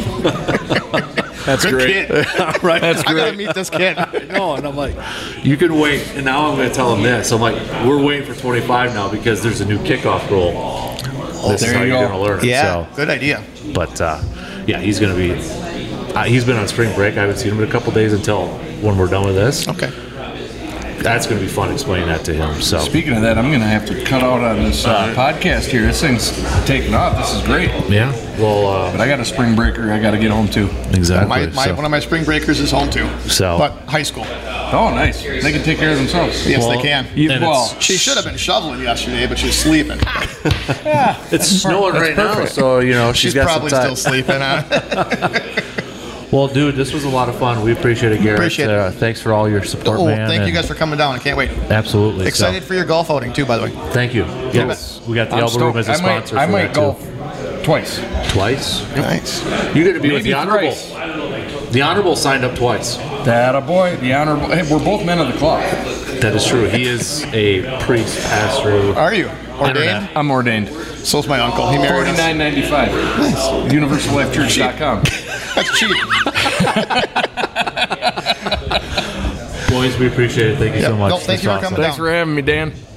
F: That's
E: Good
F: great.
E: kid.
B: Right?
F: That's
E: I got
F: great.
E: to meet this kid.
B: No, and I'm like, you can wait. And now I'm going to tell him this. I'm like, we're waiting for twenty-five now because there's a new kickoff rule. This is
F: there
B: how
F: you
B: you're
F: go.
B: going to learn it.
E: Yeah,
B: So,
E: good idea.
B: but uh, yeah, he's going to be. Uh, he's been on spring break. I haven't seen him in a couple days until when we're done with this.
E: Okay.
B: That's going to be fun explaining that to him. So
F: Speaking of that, I'm going to have to cut out on this uh, podcast here. This thing's taking off. This is great.
B: yeah, well, uh,
F: But I got a spring breaker I got to get home to.
B: exactly.
E: My, my,
B: so,
E: One of my spring breakers is home too.
B: So-
E: But high school.
F: Oh, nice. They can take care of themselves.
E: Yes,
B: Well,
E: they can.
F: You-
B: and
F: well,
B: it's-
E: She should have been shoveling yesterday, but she's sleeping.
B: it's snowing
F: that's
B: right now,
F: perfect.
B: so you know she's
E: She's
B: got
E: probably
B: some time.
E: still sleeping. Huh?
B: Well, dude, this was a lot of fun. We appreciate it, Garrett.
E: Appreciate it.
B: Uh, thanks for all your support,
E: Oh,
B: man.
E: thank you
B: and
E: guys for coming down. I can't wait.
B: Absolutely.
E: Excited
B: So,
E: for your golf outing too, by the way.
B: thank you. Yes, we got the
F: I'm
B: Elbow Room as
F: stoked.
B: a
F: I might,
B: sponsor.
F: I
B: for
F: might
B: that,
F: golf
B: too.
F: twice.
B: Twice.
E: Nice.
B: You're going to be with
F: Maybe
B: the Honorable.
F: thrice.
B: The Honorable signed up twice.
F: That a boy, the honorable. Hey, we're both men of the cloth.
B: That is true. He is a priest, pastor.
E: Are you ordained?
B: Internet.
F: I'm ordained.
E: So's my uncle. He married us.
F: forty-nine ninety-five. Nice. universal life church dot com.
E: That's cheap.
B: Boys, we appreciate it. Thank you
E: Yeah.
B: so much.
E: No, thank
B: That's
E: you for
B: awesome.
E: coming
F: Thanks
E: down.
F: for having me, Dan.